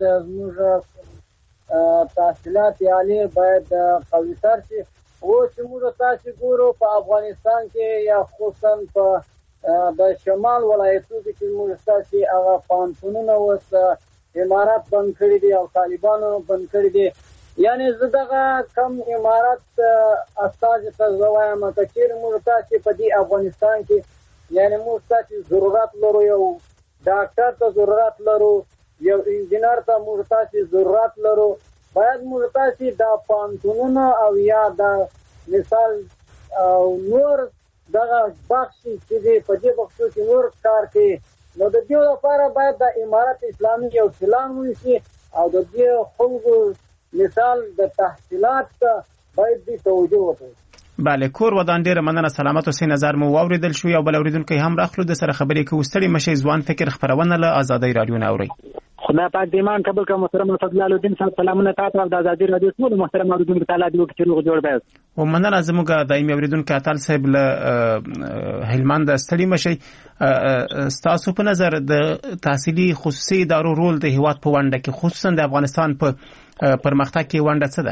زموږ تحصیلات عالی باید قوی‌تر شي. اوس چې موږ تاسې ګورو په افغانستان کې یا خصوصا په د شمال ولایتونو کې چې موږ تاسې هغه پوهنتونونه اوس امارات بند کړي دي او طالبانو بند کړي دي. یعنې زه دغه کم امارات استازي ته زه وایم که چېرې موږ تاسې په دې افغانستان کې یعنې موږ تاسې ضرورت لرو، یو ډاکټر ته ضرورت لرو، یو انجینر ته موږ تاسې ضرورت لرو، باید موږ تاسې دا پوهنتونونه او یا دا مثال او نور دغه بخش چې دی په دې بخشو کې نور کار کوي. نو د دې لپاره باید د امارت اسلامي یو پلان ونیسي او د دې خلکو مثال د تحصیلات ته باید دې توجه وکړي. بله، کور ودان ډیره مننه. سلامت اوسئ. نظر مو واوریدل شو. یو بل اوریدونکی هم راخلو د سره خبرې کوو. ستړي مشئ. ځوان فکر خپرونه له آزادۍ رادیو نه اورئ. خدای پاک دې ایمان قبول کړه. محترم اسدالله الدین صاحب سلامونه تاسو ته د آزادۍ رادیو ټول محترم اوریدونکو ته الله دې وکړي چې روغ جوړ بیاست. او مننه زموږ دایمي اوریدونکو اتل صاحب له هلمند. ستړي مشئ. ستاسو په نظر د تحصیلي خصوصي ادارو رول د هیواد په ونډه کې خصوصا د افغانستان په پرمختګ کې ونډه څه ده؟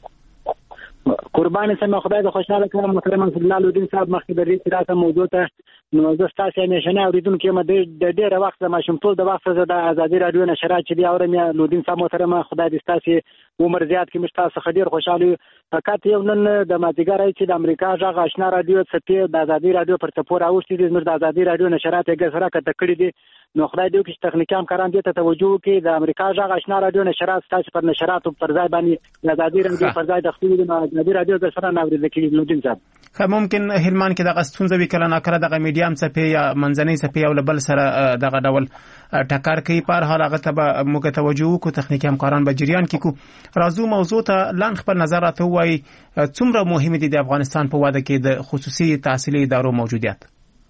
قربان سم خدای د خوشاله کړم. محترم اسدالله الدین صاحب مخکې د دې تراسه موضوع ته نو زه ستاسو همیشنه اوریدونکو یم. د ډېر وخت د ماشومتوب د وخت زه د آزادۍ رادیو نشرات چې دی اورم یا لودین صاحب محترم خدای دې ستاسو عمر زیات کړي. مشتاق څخه ډېر خوشاله فقط یو نن د مازیګر چې د امریکا ژغ آشنا رادیو څخه د آزادۍ رادیو پر تپور اوښتي دي. زموږ د آزادۍ رادیو نشرات یې سره کته کړی دي. نو خدای دې وکړي چې تخنیکی همکاران دې ته توجه وکړي. د امریکا ژغ آشنا رادیو نشرات ستاسو پر نشراتو پر ځای باندې د آزادۍ رادیو پر ځای د خپل د آزادۍ رادیو د سره ناوړل کېږي. لودین صاحب خو ممکن هلمند کې د غستونځ وی کله ناکره د میډیام څخه یا منځنۍ څخه یو بل سره دغه ډول ټکر کوي. په هر حال هغه ته به موږ توجه وکړو. تخنیکی همکاران به جریان کې کو. راځو موضوع ته لاندې خپل نظر راته وایي څومره مهم دي د افغانستان په واده کې د خصوصي تحصیلي ادارو موجودیت؟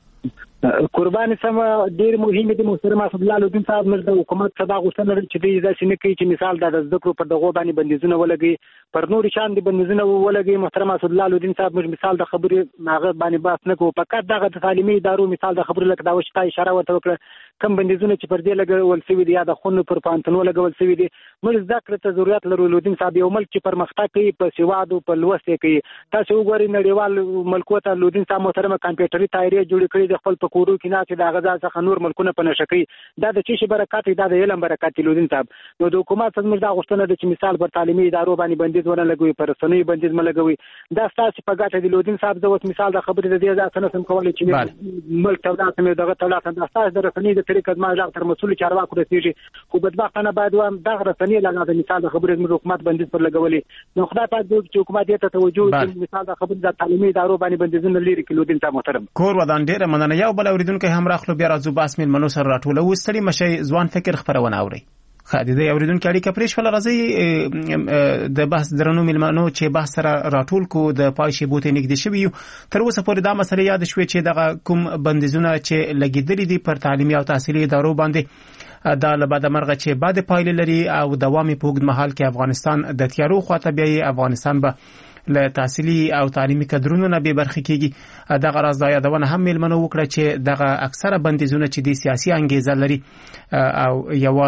قربان سم ډیر مهم دي. محترم اسدالله الدین صاحب موږ د حکومت صدا غوښتنه لري چې د داسې نه کوي چې مثال د زده کړو پر دغه باندې بندیزونه ولګي، پر نور شان دي بندیزونه ولګي. محترم اسدالله الدین صاحب موږ مثال د خبرې هغه باندې بحث نه کوو. فقط دغه تعلیمي ادارو مثال د خبرې لکه دا وشته اشاره ورته وکړه کم بندیزونه چې پر دې لګول شوي دي یا د خونو پر پانتنو لګول شوي دي. موږ زده کړې ته ضرورت لرو. الدین صاحب یو ملک چې پرمختګ کوي په سوادو په لوست کوي. تاسو وګورئ نړیوال ملکو ته الدین صاحب محترم کمپیوټري تایری جوړ کړي د خپل پکورو کې نه چې د غزا څخه نور ملکونه په نشه کوي. دا د چی شي برکات دا د علم برکات الدین صاحب. نو د حکومت څخه موږ دا غوښتنه ده چې مثال پر تعلیمي ادارو باندې بندیز ونه لګوي، پر رسنۍ بندیز م لګوي. دا تاسو په ګټه دی الدین صاحب. زه مثال د خبرې د دې ځای څخه سم کولای چې ملک تولات مې دغه تولات د تاسو د رسنۍ د طریقې ما ځا تر مسؤل چارواکو رسیږي. خو بدبختانه باید و دا رسنۍ لږه مثال د خبرې د حکومت بندیز پر لګولې. نو خدای پاک دې چې حکومت ته توجه وکړي مثال د خبرې د تعلیمي ادارو باندې بندیزونه لري کې الدین صاحب محترم. کور ودان ډیره مننه. یو بل اوریدونکو هم راخلو بیا راځو باس مې منو سره راټوله. وستړي مشي ځوان فکر خبرونه اوري. خادي اوریدونکو اړیکه پرېښ ول راځي د بحث درنو ملمنو چې بحث سره راټول کو د پایشي بوته نګدي شوی تر اوسه پورې دا مسله یاد شوې چې دغه کوم بندیزونه چې لګیدلې دي پر تعلیمي او تحصیلي ادارو باندې دا له بعد مرغه چې بعد پایلې لري او دوامي په اوږد مهال کې افغانستان د تیارو خواته بیاي. افغانستان به له تحصیلي او تعلیمي کډرونو نه به برخه کیږي. دغه راز دا یادونه هم ملمنو وکړه چې دغه اکثره بندیزونه چې د سیاسي انګیزه لري او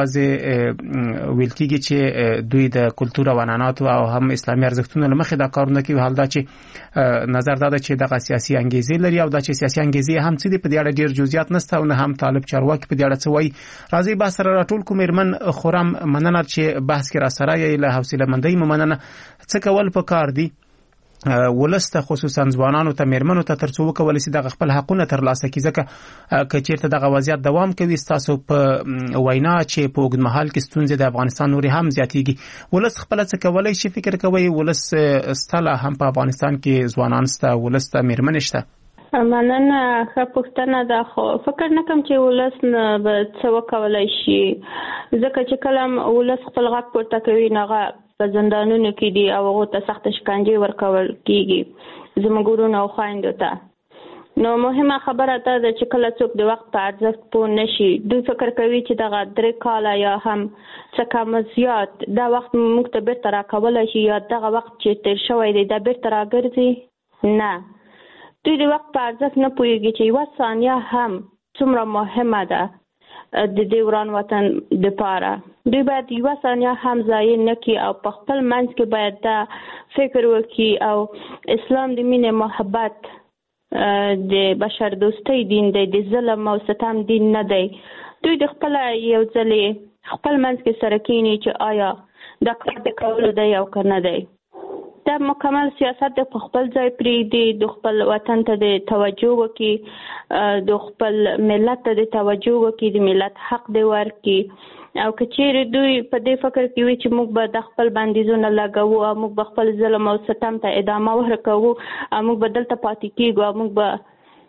یوازې ویل کیږي چې دوی د کلتور او عنعناتو او هم اسلامي ارزښتونو لمخې دا کارونه کوي. حال دا چې نظر دا ده چې دغه سیاسي انګیزه لري او دا چې سیاسي انګیزه هم څه دي په دې اړه ډیر جزئیات نشته او نه هم طالب چارواکي په دې اړه څه وایي. راځي بحث سره راټول کوم. مرمن خورم مننه چې بحث کې را سره یې له حوصله مندۍ مننه. څه کول پکار دي ولسته خصوصا ځوانانو ته میرمنو ته ترڅو وکولای شي د خپل حقونه ترلاسه کړي. ځکه کچیرته دغه وضعیت دوام کوي تاسو په وینا چې په اوږد مهال کې ستونزې د افغانستان نوري هم زیاتېږي. ولس خپل څه کولای شي فکر کوي. ولس ستله هم په افغانستان کې ځوانان سته، ولسته میرمن شته. مننه. ښه پوښتنه ده خو فکر نه کوم چې ولس نه به څه وکولای شي ځکه چې کله ولس خپل غږ پورته کوي نو په زندانونو کې دي او هغه ته سخت شکنجه ورکول کیږي زموږ ورونو او خويندو ته. نو مهمه خبره ده چې کله څوک د وخت په ارزښت پوه نشي دوی فکر کوي چې دغه درې کاله یا هم څه کم زیات دا وخت موږ ته بیرته راکولی شي یا دغه وخت چې تیر شوی دی دا بیرته راګرځي. نه، دوی د وخت په ارزښت نه پوهېږي چې یوه ثانیه هم څومره مهمه ده د دې وران وطن لپاره. دوی باید یوه ثانیه هم ضایع نه کړي او په خپل منځ کې باید دا فکر وکړي او اسلام د مینې محبت د بشر دوستۍ دین دی، د ظلم او ستم دین نه دی. دوی د خپل یو ځلې خپل منځ کې سره کینی چې آیا دا کار د کولو دی او که نه دی. دا مکمل سیاست د خپل ځای پرېږدي، د خپل وطن ته د توجه وکړي، د خپل ملت ته د توجه وکړي، د ملت حق دی ورکړي. او که چیرې دوی په دې فکر کې وي چې موږ به د خپل بندیزونه لګوو او موږ به خپل ظلم او ستم ته ادامه ورکوو او موږ به دلته پاتې کېږو او موږ به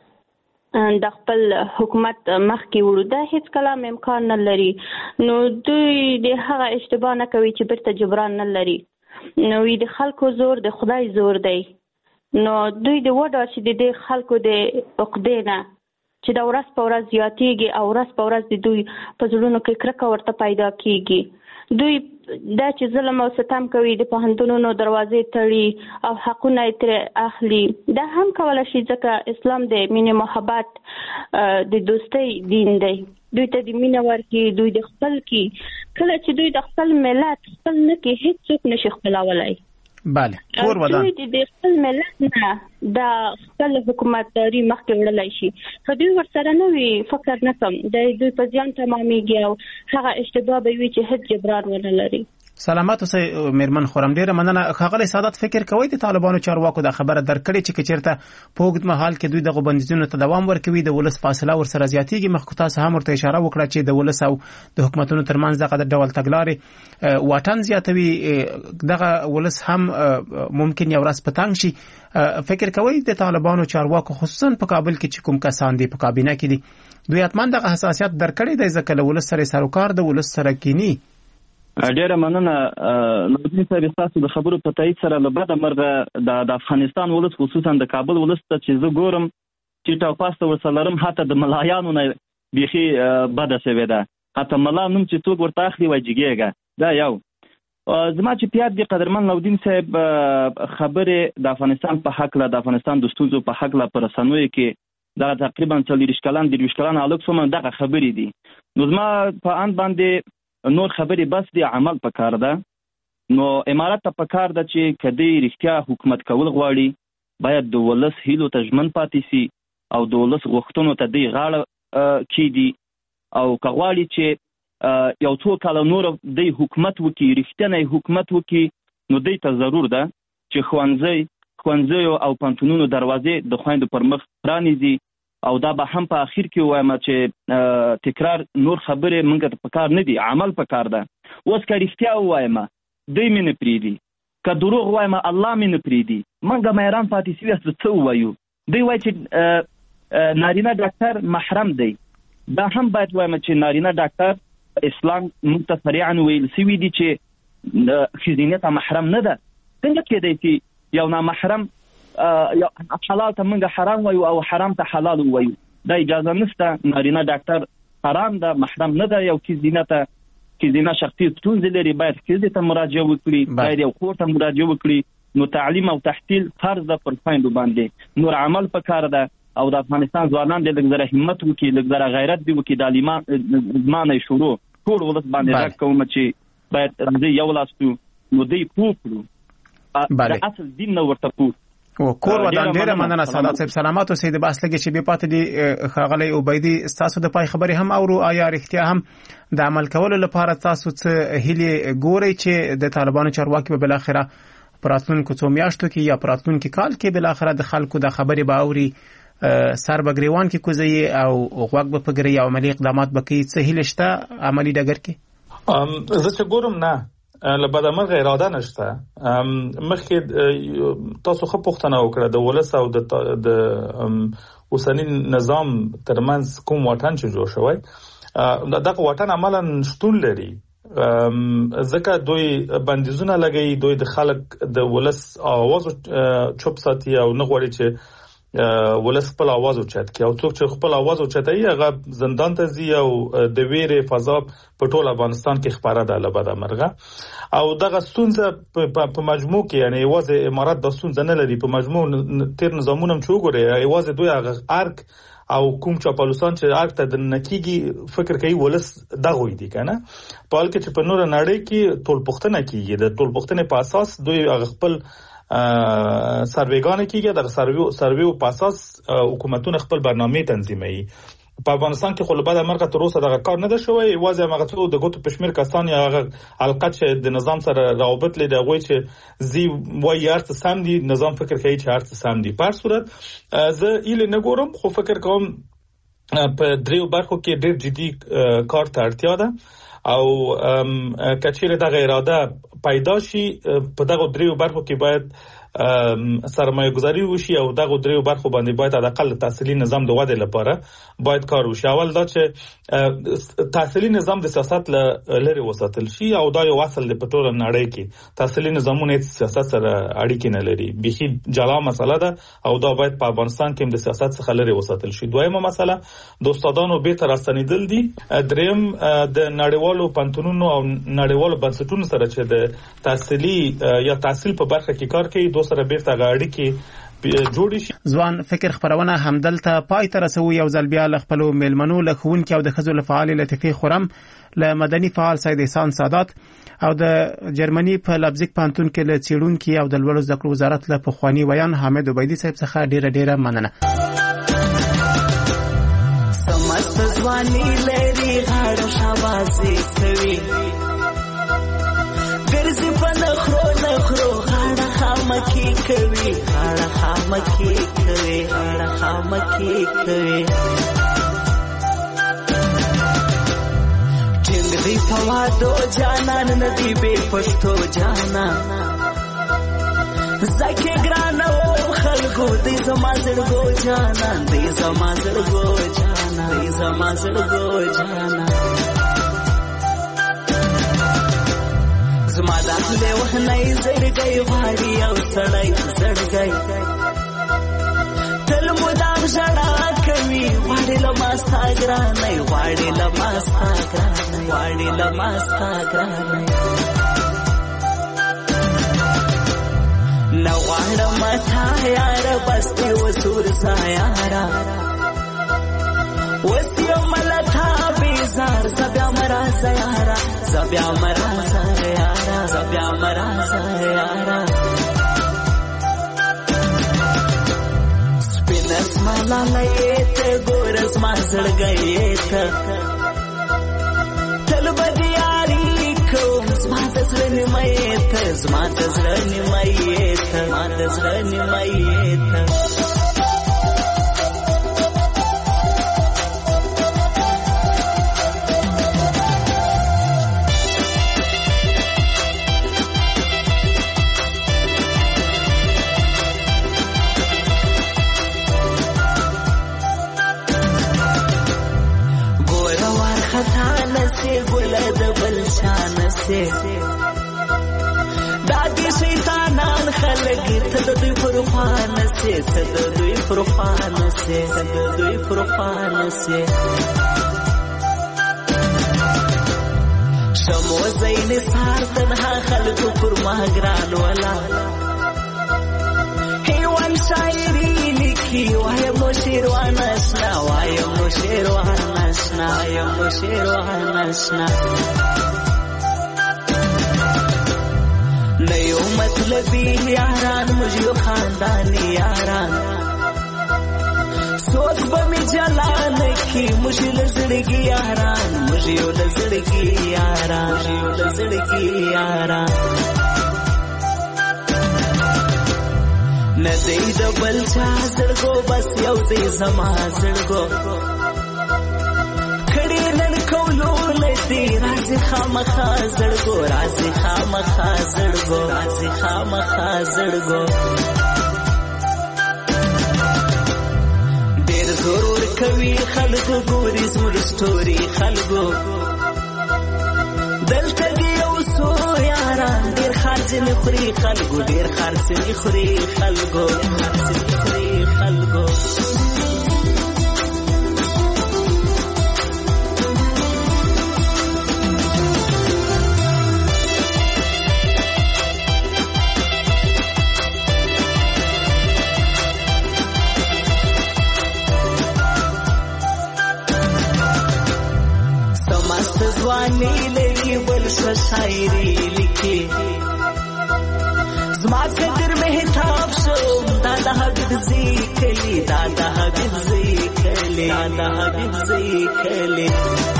د خپل حکومت مخکې وړو، دا هیڅ کله امکان نه لري. نو دوی د هغه اشتباه نه کوي چې بیرته جبران نه لري. نو د خلکو زور د خدای زور دی. نو دوی د وډا چې د دې خلکو د عقدې نه چې دا ورځ په ورځ زیاتېږي او ورځ په ورځ د دوی په زړونو کې کرکه ورته پیدا کېږي. دوی دا چې ظلم او ستم کوي، د پوهنتونونو دروازې تړي او حقونه یې ترې اخلي، دا هم کولی شي ځکه اسلام د مینې محبت د دوستۍ دین دی. دوی ته د مینه ورکړي، دوی د خپل کې کله چې دوی د خپل ملت خپل نه کې هیڅوک نشي خپلولی. بله کور ودان دوی د خپل ملت نه د خپل حکومتداري مخکې وړلی شي. که دوی ورسره نه وي فکر نه کوم د دوی په زیان تمامیږي او هغه اشتباه به وي چې هیڅ جبران ونه لري. سلامات اوسئ میرمن خورم، ډیره مننه. ښاغلی سعادت فکر کوئ د طالبانو چارواکو دا خبره درک کړې چې که چېرته په اوږد مهال کې دوی دغو بندیزونو ته دوام ورکوي د ولس فاصله ورسره زیاتېږي؟ مخکې تاسو هم ورته اشاره وکړه چې د ولس او د حکومتونو ترمنځ دغه ډول تګلارې واټن زیاتوي، دغه ولس هم ممکن یو ورځ په تنګ شي. فکر کوئ د طالبانو چارواکو خصوصا په کابل کې چې کوم کسان دي په کابینه کې دي دوی حتما دغه حساسیت درک کړی دی ځکه له ولس سره سروکار د ولس سره کینی؟ ډیره مننه نوردین صاحب، تاسو د خبرو په تایید سره له بده مرغه د افغانستان ولس خصوصا د کابل ولس ته چې زه ګورم چې ټاپاسته ورسره لرم، حتی د ملایانو نه بیخي بده شوې ده. حتی ملا نوم چې څوک ورته اخلي وایي جګېږه. دا یو زما چې پیاد دی قدرمن نوردین صاحب خبرې د افغانستان په حقله، د افغانستان د ستونزو په حقله په رسنیو کې دا تقریبا څلوېښت کلن دېرش کلن هلک شوم دغه خبرې دي. نو زما په اند باندې نور خبرې بس دی، عمل پکار ده. نو امارت ته پکار ده چې کدی رښتیا حکومت کول غواړي باید د ولس هیلو ته ژمن پاتې سي او د ولس غوښتنو ته دی غاړه کیدي، او که غواړي چې یو څو کاله نور دی حکومت وکړي، رښتینی حکومت وکړي، نو دی ته ضرور ده چې ښوونځی ښوونځیو او پوهنتونونو دروازې د خویندو پر مخ پرانیزي. او دا به هم په اخر کې وایم چې تکرار نور خبرې موږ ته پکار نه دي، عمل پکار ده. اوس که رښتیا ووایم دوی مې نه پرېږدي، که دروغ وایم الله مې نه پرېږدي. موږ میران پاتې شوي څه ووایو؟ دوی وایي چې نارینه ډاکټر محرم دی. دا هم باید وایم چې نارینه ډاکټر اسلام موږ ته صریحا ویل شوي دي چې ښځینه ته محرم نه ده. څنګه کېدی چې یو نامحرم حلال ته موږ حرام وایو او حرام ته حلال وایو؟ دا اجازه نشته. نارینه ډاکټر حرام ده، محرم نه ده. یو ښځینه ته ښځینه شخصي ستونزې لري باید ښځې ته مراجعه وکړي، باید یو خور ته مراجعه وکړي. نو تعلیم او تحصیل فرض ده پر خویندو باندې. نور عمل پکار ده او د افغانستان ځوانان دې لږ زره همت وکړي، لږ زره غیرت دې وکړي. د زمانه شروع ټول ولس باندې غږ کوم چې باید راځي یو لاس کړو، نو دوی پوه کړو د اصل دین نه ورته پوه و کور ودان. ډیره مننه سعادت صاحب، سلامات اوسئ. د بحث لګي چې بیا پاتې دي ښاغلی عبیدي ستاسو د پای خبرې هم اورو. آیا رښتیا هم د عمل کولو لپاره تاسو څه هیلې ګورئ چې د طالبانو چارواکي به بالاخره په راتلونکو څو میاشتو کې یا په راتلونکي کال کې بالاخره د خلکو د خبرې به اوري، سر به ګریوان کې کوزوي او غوږ به په ګري او عملي اقدامات به کوي؟ څه هیله شته عملي ډګر کې؟ زه چې ګورم نه له بدمرغه اراده نشته. مخکې تاسو خو پوښتنه وکړه د ولس او د اوسنی نظام ترمنځ کوم واټن چې جوړ شوی، دغه واټن عملاً شتون لري. ځکه دوی بندیزونه لګوي، دوی د خلک د ولس आवाज چوپ ساتي او نه غواړي چې ولس خپل आवाज اوچت کړي. او څوک چې خپل आवाज اوچتوي هغه زندان ته ځي او د ویرې فضا په ټول افغانستان کې خپره ده له بده مرغه. او دغه ستونزه په مجموع کې یعنی یوازې امارات د ستونزه نه لري، په مجموع تیر نظامونه هم چې وګورئ یوازې دوی هغه ارګ او کوم چاپلوسان چې اړته د نکیږي فکر کوي ولس دغه وي دي کنه په حال کې چې په نور نړۍ کې ټول پښتنه کیږي د ټول پښتنه په اساس دوی خپل سرویګان کیږي د سروي سروي په اساس حکومتونه خپل برنامه تنظیموي په افغانستان کې خو له بعد مرګ تر اوسه دغه کار نه ده شوی واځي هغه څو د ګوتو پښمیر کسان یا حلقه چې د نظام سره روابط لري دغه چې زی وایي ارت سم دي نظام فکر کوي چې ارت سم دي په صورت زه اله نه ګورم خو فکر کوم په دریو برخو کې ډېر جدي کار ته اړتیا ده او کچېره دغه اراده پیدا شي په دغه دریو برخو کې باید سرمایه گذاری وشي او دغه دریو برخو باندې باید حداقل تحصیلي نظام د وده لپاره باید کار وشي اول دا چې تحصیلي نظام د سیاست لري وساتل شي او دا یو اصل د پټول نړۍ کې تحصیلي نظامونه سیاست سره اړیکې نه لري بيخي جلا مسله ده او دا باید په افغانستان کې د سیاست څخه لري وساتل شي دویمه مسله د استادانو به تر راستنیدل دي دریم د نړیوالو پنتونونو او نړیوالو بنسټونو سره چې د تحصیلي یا تحصیل په برخه کې کار کوي دوه سره بیرته غاړي کې جوړی شي ځوان فکر خبرونه همدلته پای ته رسوي یو ځل بیا ل خپل میلمنو له خون کې او د خزو له فعال لطیفه خرم له مدني فعال سید احسان سادات او د جرمني په لبزیک پانتون کې له چیرون کې او د لوړو زده کړو وزارت له پخوانی ویان حامد عبیدی صاحب څخه ډیره ډیره مننه سمست ځواني لري غاړه شاباسي کوي ګرځي په نخرو نخرو غاړه خامکی کوي غاړه خامکی کوي غاړه خامکی کوي څنګه دی په وادو جانان ندی به پښتو جانان زکه ګرانو خلکو دې زما زړګو جانان دې زما زړګو جانان دې زما زړګو جانان زما داخله وهنای زړګي واري او سړای زړګي تل مدام ژړا کوي وړي لماستا ګرانای وړي لماستا ګرانای وړي لماستا ګرانای نو وړه متا یار بسته وسور سایارا وسیو ملتا بیزار زبیا مرا سیارا زبیا مرا سیارا زبیا مرا سیارا سپینس مالا لیت گورس مازړ گئیت تل بدیاری کوم زما تزرنی مایت زما تزرنی مایت زما تزرنی مایت ګلد بلشان سي دادي شیطانان خلق ته د دوی پروفان سي ته د دوی پروفان سي ته د دوی پروفان سي شمو زین سار تنها خلق پر ماګران ولا هیوان شاعری لیکي وای مو شیروان اسنا وای مو شیروان اسنا وای مو شیروان اسنا نیو مطلبی یاران مجھو خاندانی یاران سوک بمی جلان کی مجھو لزڑگی یاران مجھو لزڑگی یاران مجھو لزڑگی یاران ندی د بلچا زړګو بس یو دی زما زړګو کړي نن کولو لدی راځي خامخا زړګو راځي خامخا زړګو راځي خامخا زړګو ډېر ضرور کوي خلکو ګوري زموږ ستوري خلکو دلته دی اوسو یاران ډېر خرڅنی خوري خلکو ډېر خرڅنی خوري خلکو خرڅنی خوري خلکو ځواني لري بل څه شاعري لیکي زما قدر مهتاب شو دا د حبیب زی کلی دا د حبیب زی کلی دا د حبیب زی کلی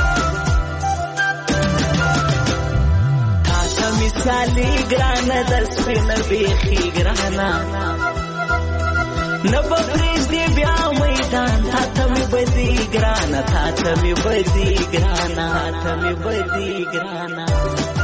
تا ته مثالي ګرانه د سپین بیخي ګرانه نه به پرېږدې بیا میدان تا ته مې بدي ګرانه تا ته مې بدي ګرانه تا ته مې بدي ګرانه